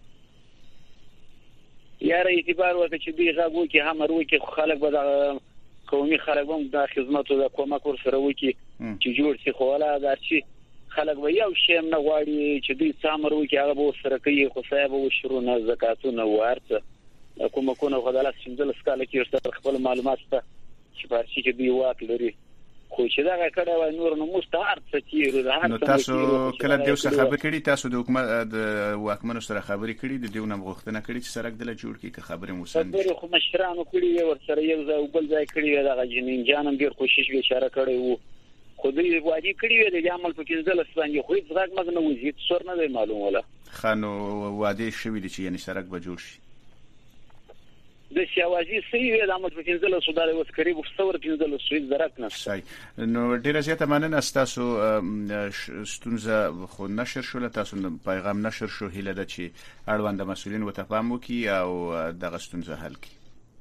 یاره اعتبار ورته چې دی غوږ کې هم وروکي خلک به د قومي خلک هم د خدماتو د کومک ور سره وکي چې جوړ شي خو ولا دا چې خلک به یو شی نه غواړي چې دوی څامر وکي هغه به سره کوي خو صاحب وشرونه زکاتونه ورته کومکونه خدای سندل سکاله کې خپل معلومات ته چې پارچي کې دی واک لري خو چې دا کړه و نور نو مستعار څه نو تاسو کله دیو څه خبر کړي تاسو د حکومت د واکمنو سره خبرې کړي د دیو نه غوښتنه کړي چې سرک دله جوړ کړي که خبرې موسم خبرې خو مشرانو کړي ور سره یو ځای بل ځای کړي دا جنین جانم ډیر کوشش وکړه کړي وو خو دوی وادي کړي د عمل په کې ځل سپانګي خو هیڅ راګ مګ نه وځي څور نه دی معلوم ولا خانو وادي شوی دي چې یعنی سرک به جوړ شي د سیاوازي سوي د عمل په کې ځل سوداله وس کړي وو څور کې ځل سوي درک نه صحیح نو ډیره زیاته مننه تاسو ستونزه خو نشر شول تاسو پیغام نشر شو هله د چې اړوند مسؤلین وتفاهم وکي او دغه ستونزه حل کړي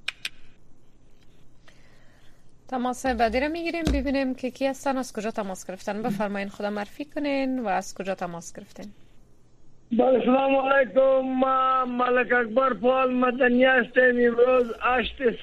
تماس بعدی را میگیریم ببینیم که کی هستن از کجا تماس گرفتن بفرمایید خدا معرفی کنین و از کجا تماس گرفتین بله سلام علیکم ما ملک اکبر پال مدنی هستم امروز 8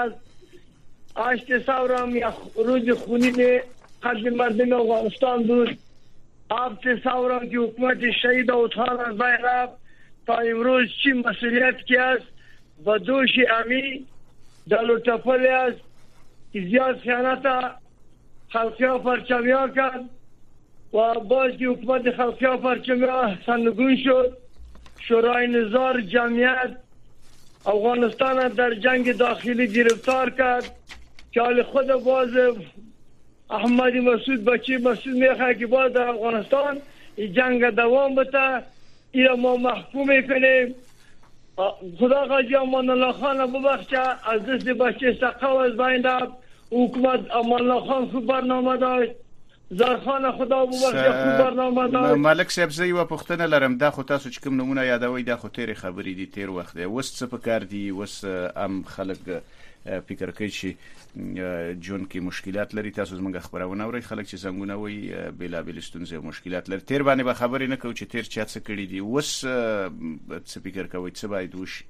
ساورم یا روز خونین قتل مردم افغانستان بود 7 ساورم که حکومت شهید اوتان از بین رفت تا امروز چی مسئولیت کی است و دوش امی دلو تپلی است که زیاد خیانت خلقیا پرچمیا کرد و باز که حکومت خلقیا پرچمیا سرنگون شد شورای نظار جمعیت افغانستان در جنگ داخلی گرفتار کرد که حال خود باز احمد مسعود بچی مسعود میخواه که باز در افغانستان این جنگ دوام بده این ما محکوم میکنیم خدا غازی امان الله خان ببخشه از دست بچه سقاو از بین رفت حکومت امان الله خان خوب برنامه داشت زرخان خدا ببخشه خوب برنامه داشت ملک صاحب زه یو پوښتنه لرم دا خو تاسو چې کوم نمونه یادوي دا خو تیر خبرې دي تیر وخت دی وس څه پکار دي وس ام خلک فکر کوي چې جون کې مشکلات لري تاسو زموږ خبرونه اوري خلک چې څنګه وي بلا بل ستونزې او مشکلات لري تیر باندې به خبرې نه کوي چې تیر چا څه کړی دي وس څه فکر کوي څه باید وشي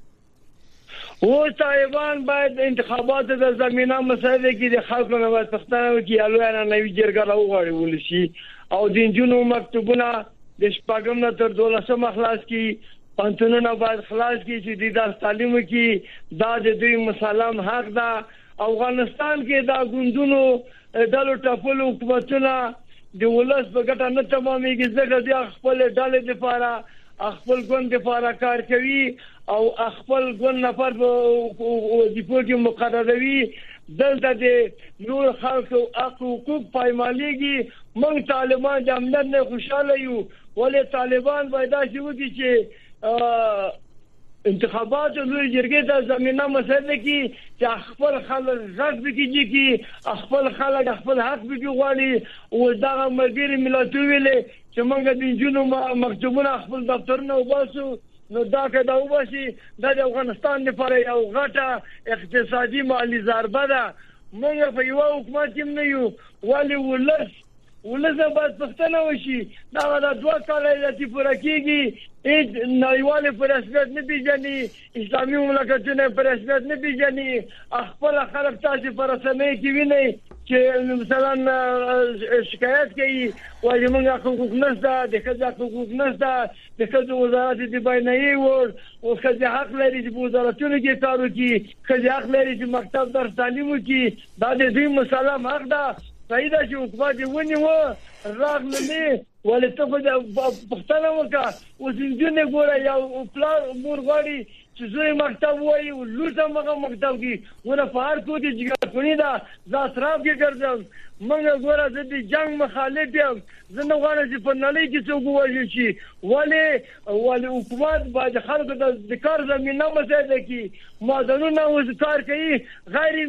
و طالبان باید انتخابات د زمينه مسایل کې د خلکو نه باید پښتنه کې الوانه نوې جرګه راوغړي ولشي او د جنونو مکتوبونه د شپږم نه تر 12 خلاص کی پنځونه باید خلاص کی چې د درس تعلیم کې دا د دوی مسالم حق ده افغانستان کې دا ګوندونو دلو ټاپلو حکومتونه د ولس په ګټه نه تمامېږي ځکه د خپل ډلې لپاره خپل ګوند لپاره کار کوي او خپل ګوند نفر د پوهې مقرروي دلته د نور خلکو حقوق پایمالېږي موږ طالبان د امنیت نه خوشاله یو ولې طالبان باید دا شي چې انتخابات لوی جرګې د زمينه مسله کې چې خپل خلک غږ وکړي چې خپل خلک خپل حق وګوري او دا مګری ملت ویلې چې موږ د جنونو مکتوبونه خپل دفترونه وباسو نو دا کدا وباسي د افغانستان لپاره یو غټه اقتصادي مالی ضربه ده موږ په یو حکومت کې نه یو ولې ولزه باید پښتنه وشي دا د دوه کال د پوره کېږي نړیوال پر رسمیت نه پیژني اسلامي مملکتونه پر رسمیت نه پیژني خپل خلک تاسو پر رسمي کې ویني چې مثلا شکایت کوي وايي موږ حقوق نشته د خځه حقوق نشته د خځه وزارت د بینایي او خځه حق لري چې وزارتونو کې کار وکړي خځه حق لري چې مکتب درس تعلیم وکړي دا د دې مسله حق ده صحیح ده چې حکومت ونیو راغله ولې ته په پښتنه وکړه او څنګه ګوره یو پلان مور غاړي چې زوی مکتب وایي او لوټه مګه مکتب کې ونه فار کو دي چې کونی دا زاسراف کې ګرځم موږ ګوره د جنگ مخالف یم زه نه غواړم چې په نړۍ کې څوک وایي چې ولې حکومت باید خلکو د کار زمينه مساعده کوي مازنونه اوس کار کوي غیر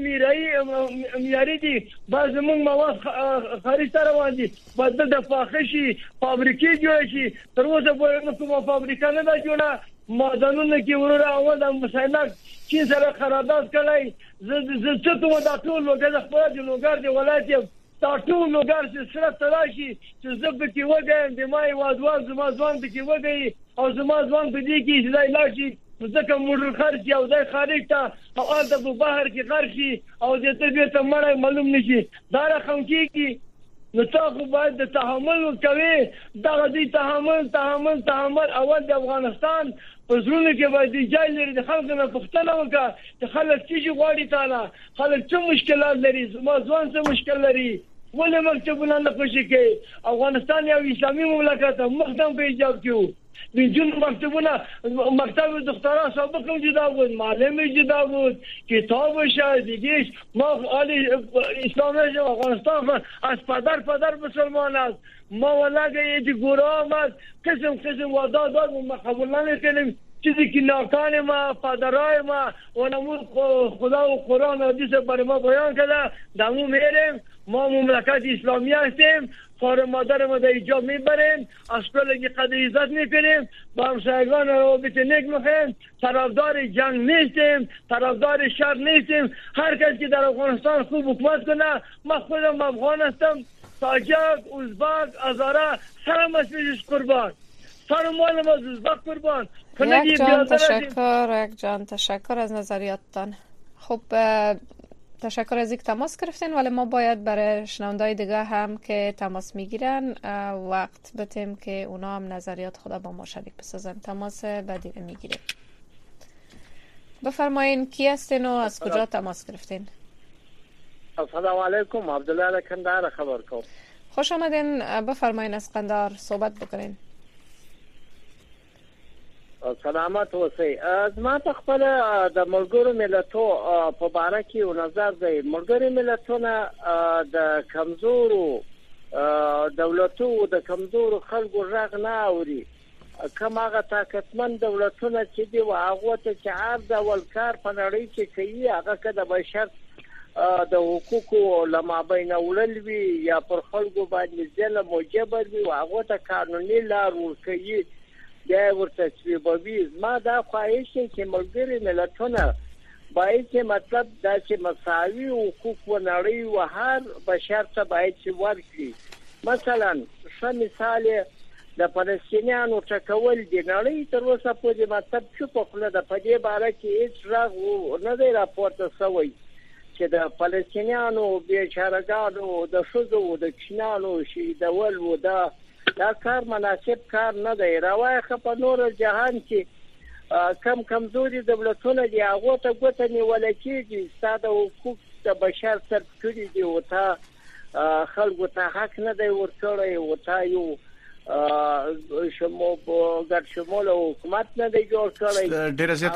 معیاري دي بعض موږ مواد خارج ته روان دي بدل د فاحشي فابریکې جوړ شي تر اوسه پورې کومه فابریکه نه ده جوړه معدنونه کې ورور اول د مساینک چین سره قرارداد کړی زه څه ته دا ټول لوګر خپل د لوګر دی ولایت دا ټول لوګر چې سره تراشي چې زه به کې وګم د مای وادوان زما ځوان به کې وګي او زما ځوان به دي کې چې لاشي ځکه موږ خرج او ځای خارج ته او د بهر کې خرشي او د طبيعت مړ معلوم نشي دا رقم کېږي نو تاسو باید د تحمل کوي دا د تحمل اول د افغانستان په زړونو کې باید ځای لري د خلکو نه پوښتنه وکړه چې خلک څه غواړي تعالی خلک څه مشکلات لري زما ځوان څه مشکل لري ولې مکتبونه نه خوشي کوي افغانستان یو اسلامي مملکت مخدم په ایجاب کیو د جون مکتبونه مکتب دکترا سابق هم جدا بود معلم جدا بود کتاب شاهدیش ما علی اسلامی افغانستان از پدر مسلمان است ما ولاگه یه گروه آمد قسم وعده داد ما قبول نمیکنیم چیزی که ناکان ما پدرای ما و نمون خدا و قرآن و حدیث برای ما بیان کرده دمو میریم ما مملکت اسلامی هستیم خواهر مادر ما در ایجاب میبریم از کلگی قدر عزت میکنیم با همسایگان روابط نیک میخویم طرفدار جنگ نیستیم طرفدار شر نیستیم هر کس که در افغانستان خوب حکومت کنه ما خودم افغان هستم تاجک ازبک هزاره سر مسیحش قربان سر مال ما ازبک قربان یک جان تشکر از نظریاتتان. خب تشکر از اینکه تماس گرفتین ولی ما باید برای شنوندای دیگه هم که تماس میگیرن وقت بدیم که اونا هم نظریات خدا با ما شریک بسازن. تماس بعدی میگیریم. بفرمایین کی هستین و از کجا تماس گرفتین؟ السلام علیکم عبدالله کندهار خبر کوم. خوش آمدین. بفرمایین از قندهار صحبت بکنین. سلامت اوسئ. زما په خپل د ملګرو ملتونو په اړه کې یو نظر دی. ملګرو ملتونه د کمزورو دولتونو د کمزورو خلکو رغ نه اوري. کوم هغه طاقتمن دولتونه چې دی هغه ته چې هر ډول کار په نړۍ کې کوي هغه که د بشر د حقوقو لمابین اولوي یا پر خلکو باندې ظلم او جبر وي هغه ته قانوني لار ورکوي دا ورته سببي. ما دا خواهش چې ملګری ملتونه باید چې مطلب دا چې مساوي حقوق و نړۍ و هر بشر ته باید چې ورکړي. مثلا ښه مثال د فلسطینیانو ټکول دی نړۍ تر اوسه پورې مطلب چوپ خوله ده په دې باره کې هیڅ راغ نه دی راپورته شوی چې د فلسطینیانو بیچارهګانو د ښځو د کښینانو شهیدول و دا کار مناسب کار نه دی. راوایخه په نور جهان کې کم کمزوري دولتونه دي هغه ته ګوته نیول کېږي ستاسو حقوق د بشر تر کړی دي او تا خلکو ته حق نه دی ورکړی او تا یو شمو ګډ شمول حکومت نه دی جوړ کړی. ډیره زیاته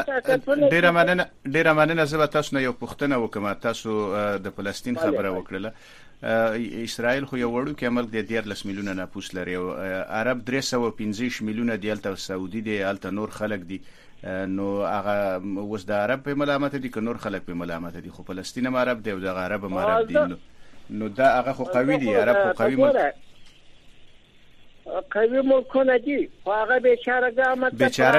مننه زه به تاسو نه یو پوښتنه وکم. تاسو د فلسطین خبره وکړه. اسرائیل خو یو وړو کې ملک د 14 میلیونه نفوس لري او عرب 315 میلیونه دی الته سعودي دی الته نور خلک دي نو هغه وس د عرب په ملامت دي که نور خلک په ملامت دي خو فلسطین هم عرب دی او د عرب هم عرب دي نو دا هغه خو قوي دي عرب خو قوي ملکونه دي خو هغه بیچاره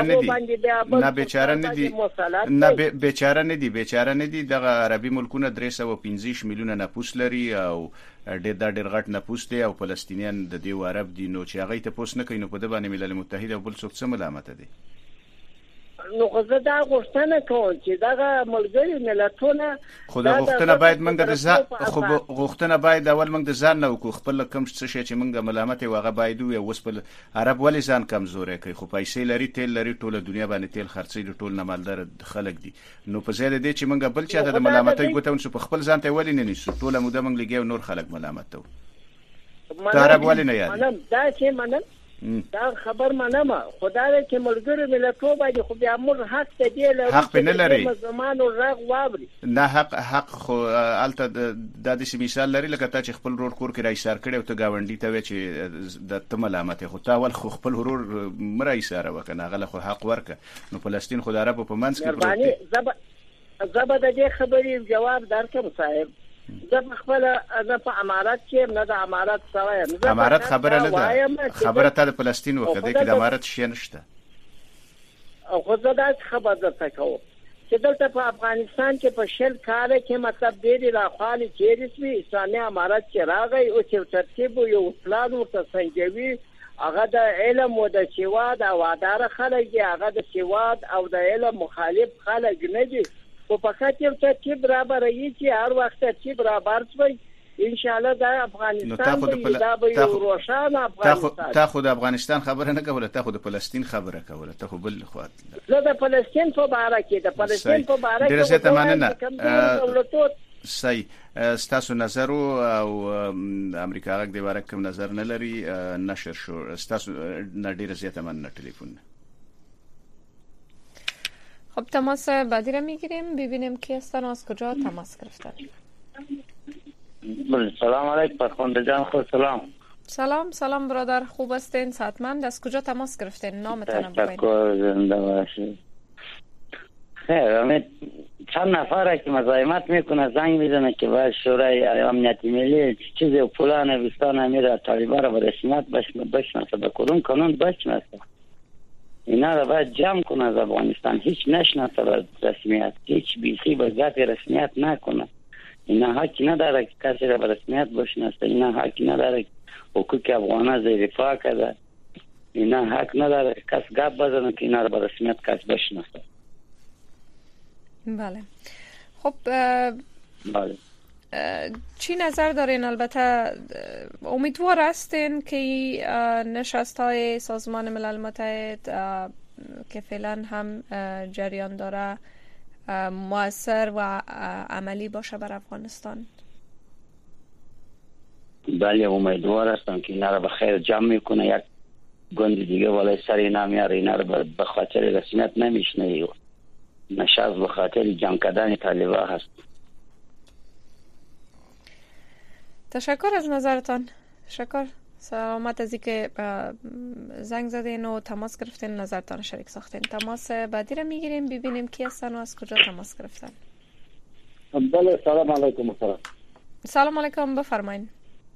نه دي دغه عربي ملکونه 315 میلیونه نفوس لري او ډېر غټ نفوس دی او فلسطینیان د دې عرب دي نو چې هغه ته پوس نه کوي نو په د باندې ملل متحد او بل څوک څه ملامت دي. نو خو دا غوښتنه کوم چې دا ملګری ملتونه خو دا غوښتنه باید موږ د غوښتنه باید اول موږ د ځان نه وکړو خپل کم څه شي چې موږ ملامت وغه باید وي اوس په عرب ولې ځان کمزورې کوي خو پیسې لري تیل لري ټوله دنیا باندې تیل خرڅي د ټول نمالدار خلک دي نو په ځای دې چې موږ بل چا د ملامتۍ ګوتون چې په خپل ځان ته ولې نه نیسو ټوله موږ لګي نور خلک ملامت ته عرب ولې نه یاد دا چې منم دا خبر منم خدای چې ملګری ملتونو باندې خو بیا موږ حق ته دی لري حق نه لري زمانو رغ وابري نه حق خو الته د دې مثال لري لکه ته چې خپل رور کور کې رايسار کړي او ته گاونډي ته چې د تملامت خو تا ول خو خپل رور مرای سره وکنه غل خو حق ورکه نو فلسطین خو د عربو په منځ کې پروت دی زبر د دې خبرې جواب درکم صاحب زه خپل نه په امارات کې نه د امارات سره امارات خبره نه ده خبره ته د فلسطین وکړه کې د امارات شي نشته خو زه دا خبر درته کوم چې دلته په افغانستان کې په شل کال کې مطلب ډېری راخوالي چیرې وي اسلامي امارت چې راغی او چې ترتیب یو پلان ورته سنجوي هغه د علم او د سواد او اداره خلک هغه د سواد او د علم مخالف خلک نه دي او په خاطر ترتیب را بري چې هر وخت ترتیب را بارسوي ان شاء الله د افغانستان د روشانه افغانستان تا خو د افغانستان خبره نه کوله تا خو د فلسطین خبره کوله ته خو بل خو زه د فلسطین په اړه کې د فلسطین په اړه کې ډیره زیاته مننه صحیح ستاسو نظر او امریکا غږ د باره کوم نظر نه لري نشر شو ستاسو ډیره زیاته مننه ټلیفون. خب تماس بعدی را میگیریم ببینیم کی هستن و از کجا تماس گرفتن. سلام علیکم فرخنده جان. خود سلام برادر خوب هستین صحتمند؟ از کجا تماس گرفتین نامتون بگین. زنده باشید. خیر چند نفره که مزاحمت میکنه زنگ میزنه که باید شورای امنیت ملی چیزی و فلان بستان امیر طالبان را به رسمیت بشناسه به کدوم قانون بشناسه اینا را باید جمع کنه از افغانستان هیچ نشناسه به رسمیت هیچ بیخی به ذات رسمیت نکنه اینا حقی نداره که کسی را به رسمیت بشناسه اینا حقی نداره که حقوق افغانه زیر پا کرده اینا حق نداره که کس گپ بزنه که اینا را به رسمیت کس بشناسه. بله خب بله چی نظر دارین؟ البته امیدوار هستین که نشست های سازمان ملل متحد که فعلا هم جریان داره مؤثر و عملی باشه بر افغانستان؟ بله امیدوار هستم که اینا رو به خیر جمع میکنه یک گند دیگه والای سر اینا میاره اینا رو به خاطر رسمیت نمیشنه نشاز به خاطر جمع کردن طالبان هست. تشکر از نظرتان. تشکر سلامت از اینکه زنگ زدین و تماس گرفتین نظرتان شریک ساختین. تماس بعدی را میگیریم ببینیم کی هستن و از کجا تماس گرفتن. بله سلام علیکم. سلام علیکم بفرمایید.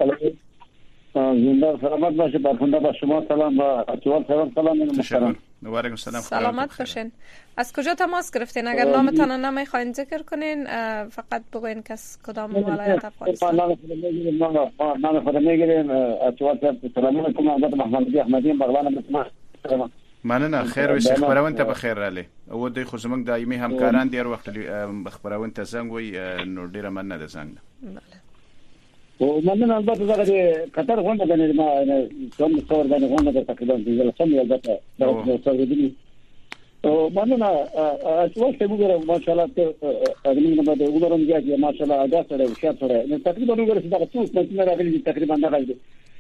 زنده سلامت باشه برخونده با شما سلام و اتوال سلام محترم. و علیکم السلام. سلامت باشین. از کجا تماس گرفتین؟ اگر نامتان نمیخواین ذکر کنین فقط بگوین که از کدام ولایت افغانستان. نام خود میگیریم اتوال سلام علیکم. محمد احمدی بغلان مسلمان. مننه خیر وي خبرون ته بخیر رالی او د خو زمنګ دایمي همکاران دي وخت خبرون ته زنګ وي نو ډیره مننه ده زنګ. او مننه البته دا د قطر غونډه د ما څوم څور د غونډه تقریبا د سم البته د څور دي او مننه اصل څه وګورم ماشاءالله ته ادمین نه بده وګورم چې ماشاءالله اجازه سره وشات سره نو تقریبا وګورم چې دا څه څه نه راغلي تقریبا نه راغلي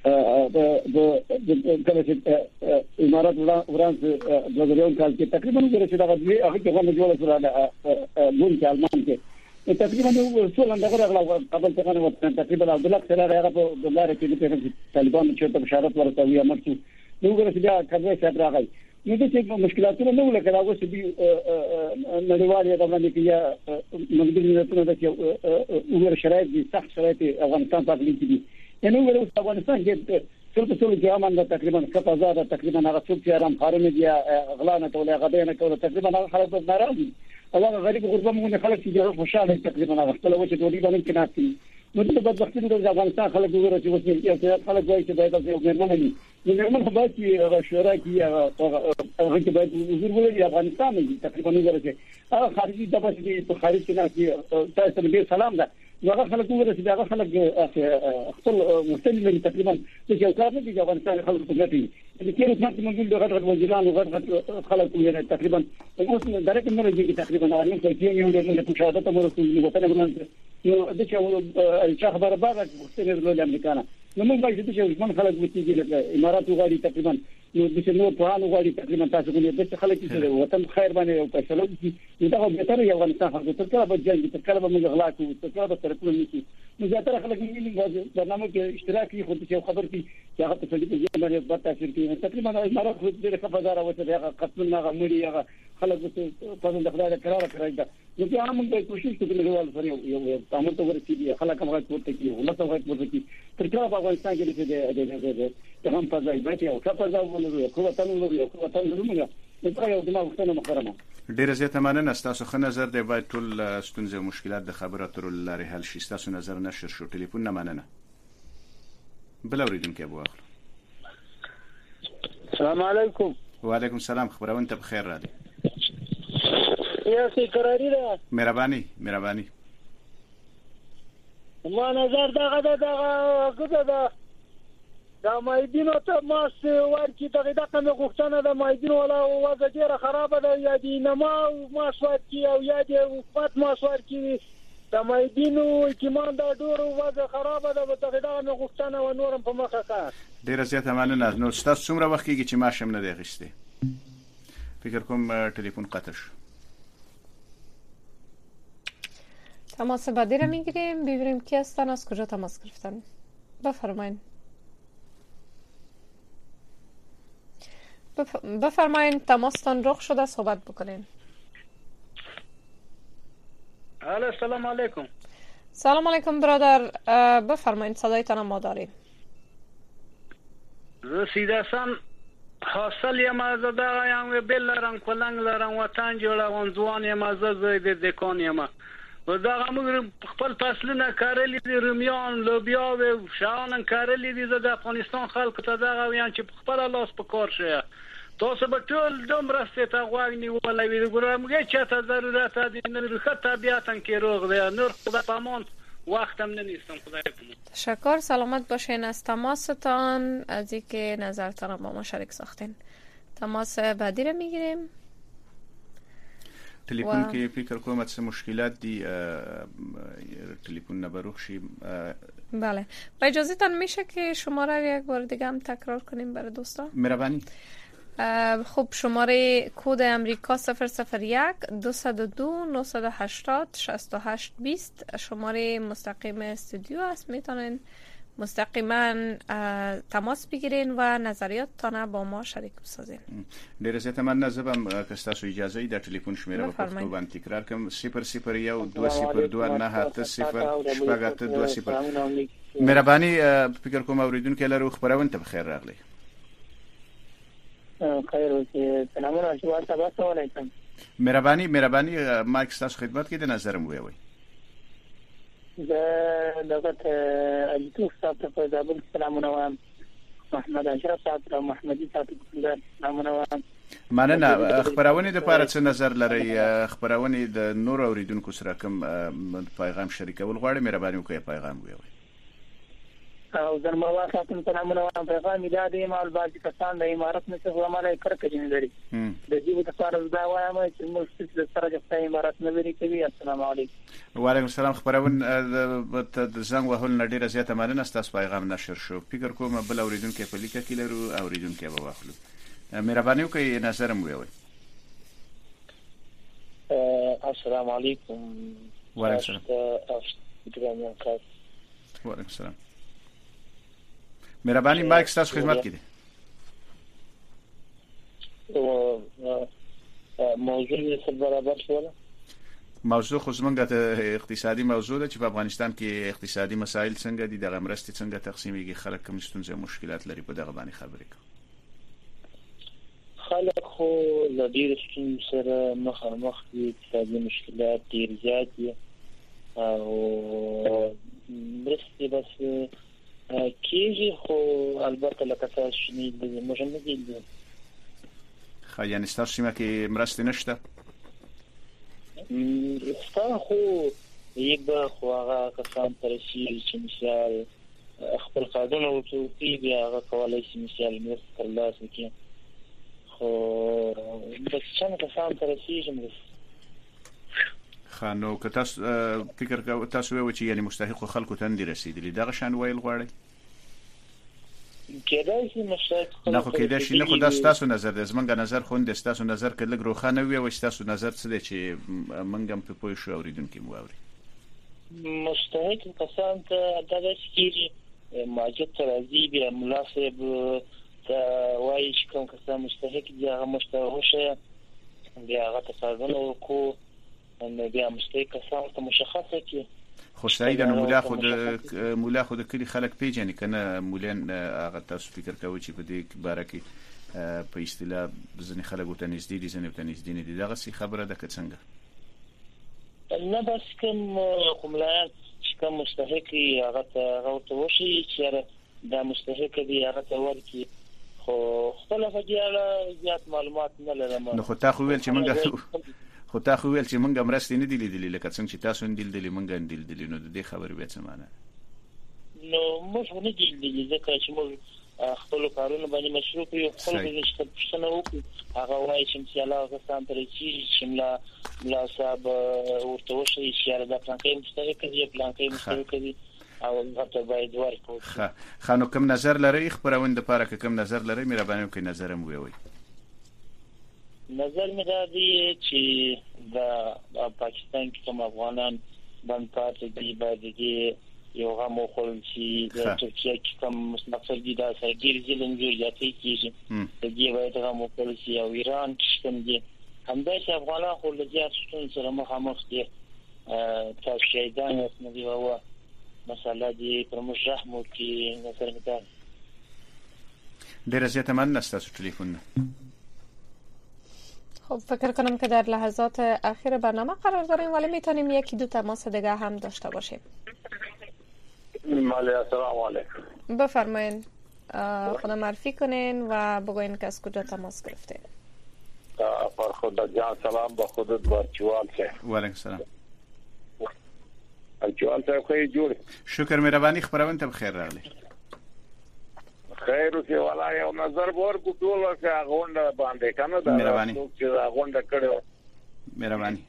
د کله چې امارات ورانس د غریون کال کې تقریبا وګورم چې دا هغه کې غونډه جوړه سره لون کې المان کې تقریبا ټول اندغه راغله قبل څنګه وته تقریبا عبد الله سره هغه په دلاره کې د طالبان چې ته بشارت ورته وي امر چې نو وګورم چې دا کله چې راغی نو د څه مشکلاتونه نو لکه دا اوس دې نړیوالې د باندې کې یا مګدینه ته چې وګور شرایط دي سخت شرایط افغانستان په کې دي نو وګورم افغانستان کې ټول کې امن تقریبا 7000 تقریبا هغه څوک چې آرام خارمه دي اغلانه توله غدینه کوله تقریبا هغه خلک ناراضي هغه غریب غربه مونږ خلک چې خوشاله تقریبا هغه خپل وجه دوی باندې کې ناشتي نو د بدبختي د افغانستان خلک وګورئ چې اوس یو خلک وایي چې باید یو مرمنه نو مرمن خو باید چې شورا کې هغه کې باید حضور ولري افغانستان کې تقریبا نه ورته هغه خارجي د بس په خارج کې نه تاسو ته سلام ده هغه خلک وګورئ چې هغه خلک خپل مستند تقریبا چې یو کار نه دي افغانستان خلک په ګټي چې کله چې موږ د غټ وزیران او غټ خلک یې تقریبا اوس درک نه لري تقریبا نه کوي یو د مشاهده ته مرسته وطن باندې نو د چې خبره باغ مستند له امریکا نو موږ باید چې من خلک وتیږي د امارات غواړي تقریبا نو د څه نور په اړه غواړي تقریبا تاسو کومه د خلک چې وطن خیر باندې او فیصله وکړي نو دا به تر یو افغانستان خلک تر کله به جنګ تر کله به موږ غلا کوو تر کله به سره کوو نشي نو زیاتره خلک موږ برنامه کې اشتراک کوي خو چې خبر کی چې هغه په دې کې باندې بتا شي تقریبا امارات خو دې خبردار اوسه هغه قتل نه غمړي هغه خلک په دې خبره قرار کړی دا نو بیا موږ کوشش کوو چې نړیوال سره یو تاسو ته ورسیږي خلک هغه کوته کی ولته هغه کوته کی تر کله په افغانستان کې د هم په ځای باندې او څه په ځای ولرو کوم وطن ولرو کوم وطن ولرو دا یو د مخکنه محترمه ډیره زیاته مننه. تاسو خو نظر دی باید ټول ستونزې او مشکلات د خبرو اترو لارې حل شي. تاسو نظر نشر شو ټلیفون نه مننه. بل اوریدونکو ابو اخلو. السلام علیکم. وعلیکم السلام. خبرونه ته بخیر را دي. یا سی قراری ده. مهرباني. ما نظر دغه دا مایدینو ته ماس ورکی دغه کومه غوښتنه د مایدینو ولا وضع ډیره خرابه ده. یا دی نما ماس ورکی او یا دی وفات ماس ورکی د مایدینو اکیمان دا ډیره وضع خرابه ده. دغه غوښتنه و نورم په مخه کا. ډیره زیاته مننه. نو تاسو څومره وخت کېږي چې ماشم نه دی غشته؟ فکر کوم ټلیفون قطع شو. تماس بعدی را میگیریم ببینیم کی هستن، از کجا تماس گرفتن. بفرمایین تماستان رخ شده، صحبت بکنین. السلام علیکم. سلام علیکم برادر، بفرمایین صدایتان ما داریم. رسیدسان حاصل یم از دغه یم بل رنگ کلنگ لرم وطن جوړوم ځوان یم از زید دکان یم و دغه موږ خپل فصلونه کارلی دي، رومیان لوبیا او شان کارلی دي. د افغانستان خلکو ته دغه یان چې خپل لاس په کار شه. تاسو به ټول دومره ستې غواړئ نیولای وي ګورم چې ته ضرورت دي نه رخه طبيعتن کې روغ دی. نور خدای پامان وقتم نیستم. خدای پامان. تشکر، سلامت باشین از تماستان، از اینکه نظرتان با ما شریک ساختین. تماس بعدی رو میگیریم. تليفون کې فکر کوم چې مشکلات دي تليفون نبروخ شي. بله، با اجازهتان میشه که شماره یک بار دیگه هم تکرار کنیم برای دوستان؟ مهربانی. خب شماره کد امریکا 001 202 980 68 20 شماره مستقیم استودیو است. میتونین مستقیما تماس بگیرین و نظریاتتان با ما شریک بسازین. ډیر زیاته من نظرم که تاسو اجازه ای د ټلیفون شمیره په پښتو باندې تکرار کوم 001 202 980 مهرباني. فکر کوم اوریدونکو لرو خبرونه ته بخیر راغلی. خیر اوسې. سلامونه جواب تاسو علیکم. مهرباني مایک تاسو خدمت کې د نظرم وی. دغه اجتوف صاحب په دابل سلامونه وایم. محمد اشرف صاحب او محمدي صاحب سلامونه وایم. مننه. خبرونه د پاره څه نظر لري؟ خبرونه د نور اوریدونکو سره کوم پیغام شریکول غواړي؟ مهرباني وکړئ پیغام وی. او درمه واخاتم سلامونه وایم. پیغام دا دی مال باندې کسان د امارت نه څه عمله کړکې نه لري. د دې په اړه دا وایم چې موږ څه سره د امارت نه لري کوي. السلام علیکم. وعلیکم السلام. خبرونه د زنګ وهل نډیره زیاته مننه. تاسو پیغام نشر شو. فکر کوم بل اوریدونکو په لیکه کې لرو اوریدونکو به واخلو. مهرباني وکړئ نظرم وی. السلام علیکم. وعلیکم السلام. مهرباني مایک تاسو خدمت کې دي. موضوع یې برابر شو. موضوع خو زمونږ د اقتصادي موضوع ده چې په افغانستان کې اقتصادي مسایل څنګه دي، دغه مرستې څنګه تقسیمېږي، خلک کوم ستونزې مشکلات لري، په دغه باندې خبرې کوو. خلک خو له ډېرو ستونزو سره مخامخ دي. اقتصادي مشکلات ډېر زیات دي او مرستې بس کېږي خو البته لکه تاسو شنید دي موږ نه دي. خو یعنی ستاسو سیمه کې مرستې نشته؟ خو یک به خو هغه کسان ترسي چې مثال خپل قانون او توقي بیا هغه کولای شي مثال مرستې ترلاسه کړي. خو بس څنګه کسان ترسي چې خانو که تاسو فکر کوئ تاسو وایئ چې یعنی مستحق خلکو ته نه رسیدلی دغه شان ویل غواړي؟ کېدای شي مستحق نه خو کېدای شي نه خو دا ستاسو نظر دی. زمونږ نظر خو د ستاسو نظر کې لږ روښانه وي او ستاسو نظر څه دی چې موږ هم په پوه شو اوریدونکي مو اوري. مستحق کسان ته دغه کېږي ماجد ته راځي بیا ملا صاحب ته وایي چې کوم کسان مستحق دي هغه مستحق شه بیا هغه تصادم وکړو نو بیا مستحق کسان ته مشخصه کړي. خو سعید نو مولا خو د کلی خلک پیژني کنه مولین هغه تاسو فکر کوئ چې په دې باره کې په اصطلاح ځنې خلک ورته نږدې دي ځنې ورته نږدې نه دي دغسې خبره ده که څنګه؟ نه بس کوم ملایان چې کوم مستحق وي هغه ته وشي چې دا مستحق دي هغه ته ورکړي خو خپل فدیاله زیات معلومات نه لرم. نو خو تا خو ویل چې مونږ مرستې نه دي لیدلې لکه څنګه چې تاسو نه لیدلې مونږ نه لیدلې نو د دې خبرې بیا څه معنی؟ نو موږ نه دي لیدلې ځکه چې موږ خپل کارونه باندې مشروع یو خپل د څه وکړو هغه وایي چې الله غوښتن ترې چې ملا صاحب ورته وشي چې دا پلان کې مستحق دی پلان کې مستحق دی او هغه باید ورکړو. خانو کوم نظر لري خبرونه لپاره کوم نظر لري مې را باندې کوم نظر مو وي؟ نظر مې دا دی چې د پاکستان کې کوم افغانان باندې پاتې دي باید یو غمو خپل چې د ترکیه کې کوم مقصد دي دا سګیر ځلن جوړیاتي کیږي د دې باید غمو خپل چې او ایران څنګه دي همداسې افغانان خو له زیات ستونزو سره مخامخ دي تاسو شهیدان نه دی او مسله دي پر موږ رحم وکړي نظر مې دا ډېره زیاته مننه ستاسو ټلیفون. خب فکر کنم که در لحظات اخیر برنامه قرار داریم ولی میتونیم یکی دو تماس دیگه هم داشته باشیم. السلام علیکم. بفرمایید خودم معرفی کنین و بگوین که از کجا تماس گرفتین. فرخنده جان سلام با خودت با چوال صاحب. و علیکم السلام. چوال صاحب خیلی جوړ. شکر مهرباني خبرونه ته بخیر راغلی. خیر اوسې ولا یو نظر ورکو ټول که غونډه باندې کنه دا چې غونډه کړو. مهرباني.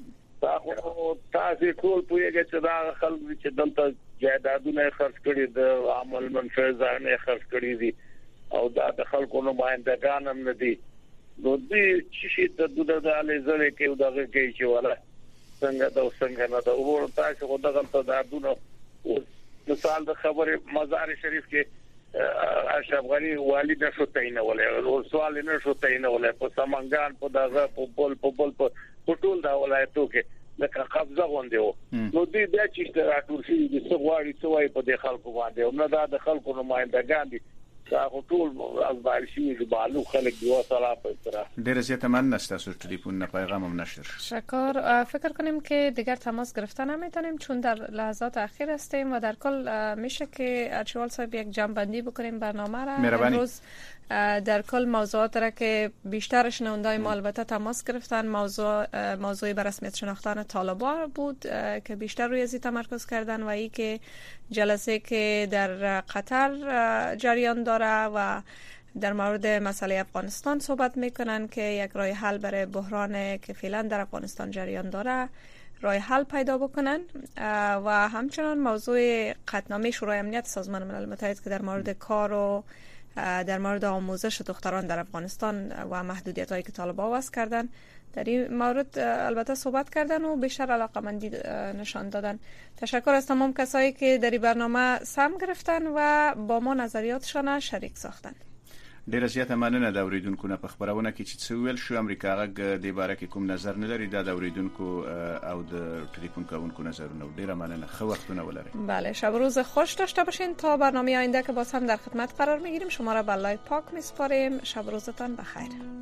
تاسو ټول پوهیږئ چې دا خلک چې دلته جایدادونه خرڅ کړي د عمل منفذانه خرڅ کړي دي او دا د خلکو نمائندگان هم نه دي نو دې چې د دغه ځلې کې دغه کې چې ولا څنګه نه دا ورته تاسو خو دغه دادونه مثال د خبره مزار شریف کې اشرف غنی والی نشو تعینولای او سوال نه شو تعینولای په سمنګان په دغه په بل په ټول دا ولایتو کې لکه قبضه غونډه و نو دې بیا چې راټول شي د سغواړي سوای په د خلکو باندې او نه دا د خلکو نمائندگان دي دا ټول از بارشي بالو خلک دی وصله په تر ډېر زیاته مننه ستاسو ټلیفون نه پیغام هم نشر. شکر. فکر کنیم که دیگر تماس گرفتن نمیتونیم چون در لحظات اخیر هستیم و در کل میشه که اچوال صاحب یک جمع‌بندی بکنیم برنامه را. امروز در کل موضوعات را که بیشتر شنوندای ما البته تماس گرفتن موضوعی بر رسمیت شناختن طالبان بود که بیشتر روی ازی تمرکز کردن و ای که جلسه که در قطر جریان داره و در مورد مسئله افغانستان صحبت میکنن که یک راه حل برای بحران که فعلا در افغانستان جریان داره راه حل پیدا بکنن و همچنان موضوع قطعنامه شورای امنیت سازمان ملل متحد که در مورد کار و در مورد آموزش دختران در افغانستان و محدودیت‌هایی که طالبان وضع کردن در این مورد البته صحبت کردن و بیشتر علاقه‌مندی نشان دادن. تشکر از تمام کسایی که در این برنامه سهم گرفتن و با ما نظریاتشان شریک ساختن. ډیره زیاته مننه د اوریدونکو نه په خبرونه کې چې څه ویل شو امریکا غږ د باره کې کوم نظر نه لري د اوریدونکو او د ټلیفون کوونکو نظرونه ډیره مننه خو وختونه ولري. بله شب و روز خوش داشته باشین تا برنامه آینده که باز هم در خدمت قرار میگیریم شما را به الله پاک میسپاریم. شب و روزتان بخیر.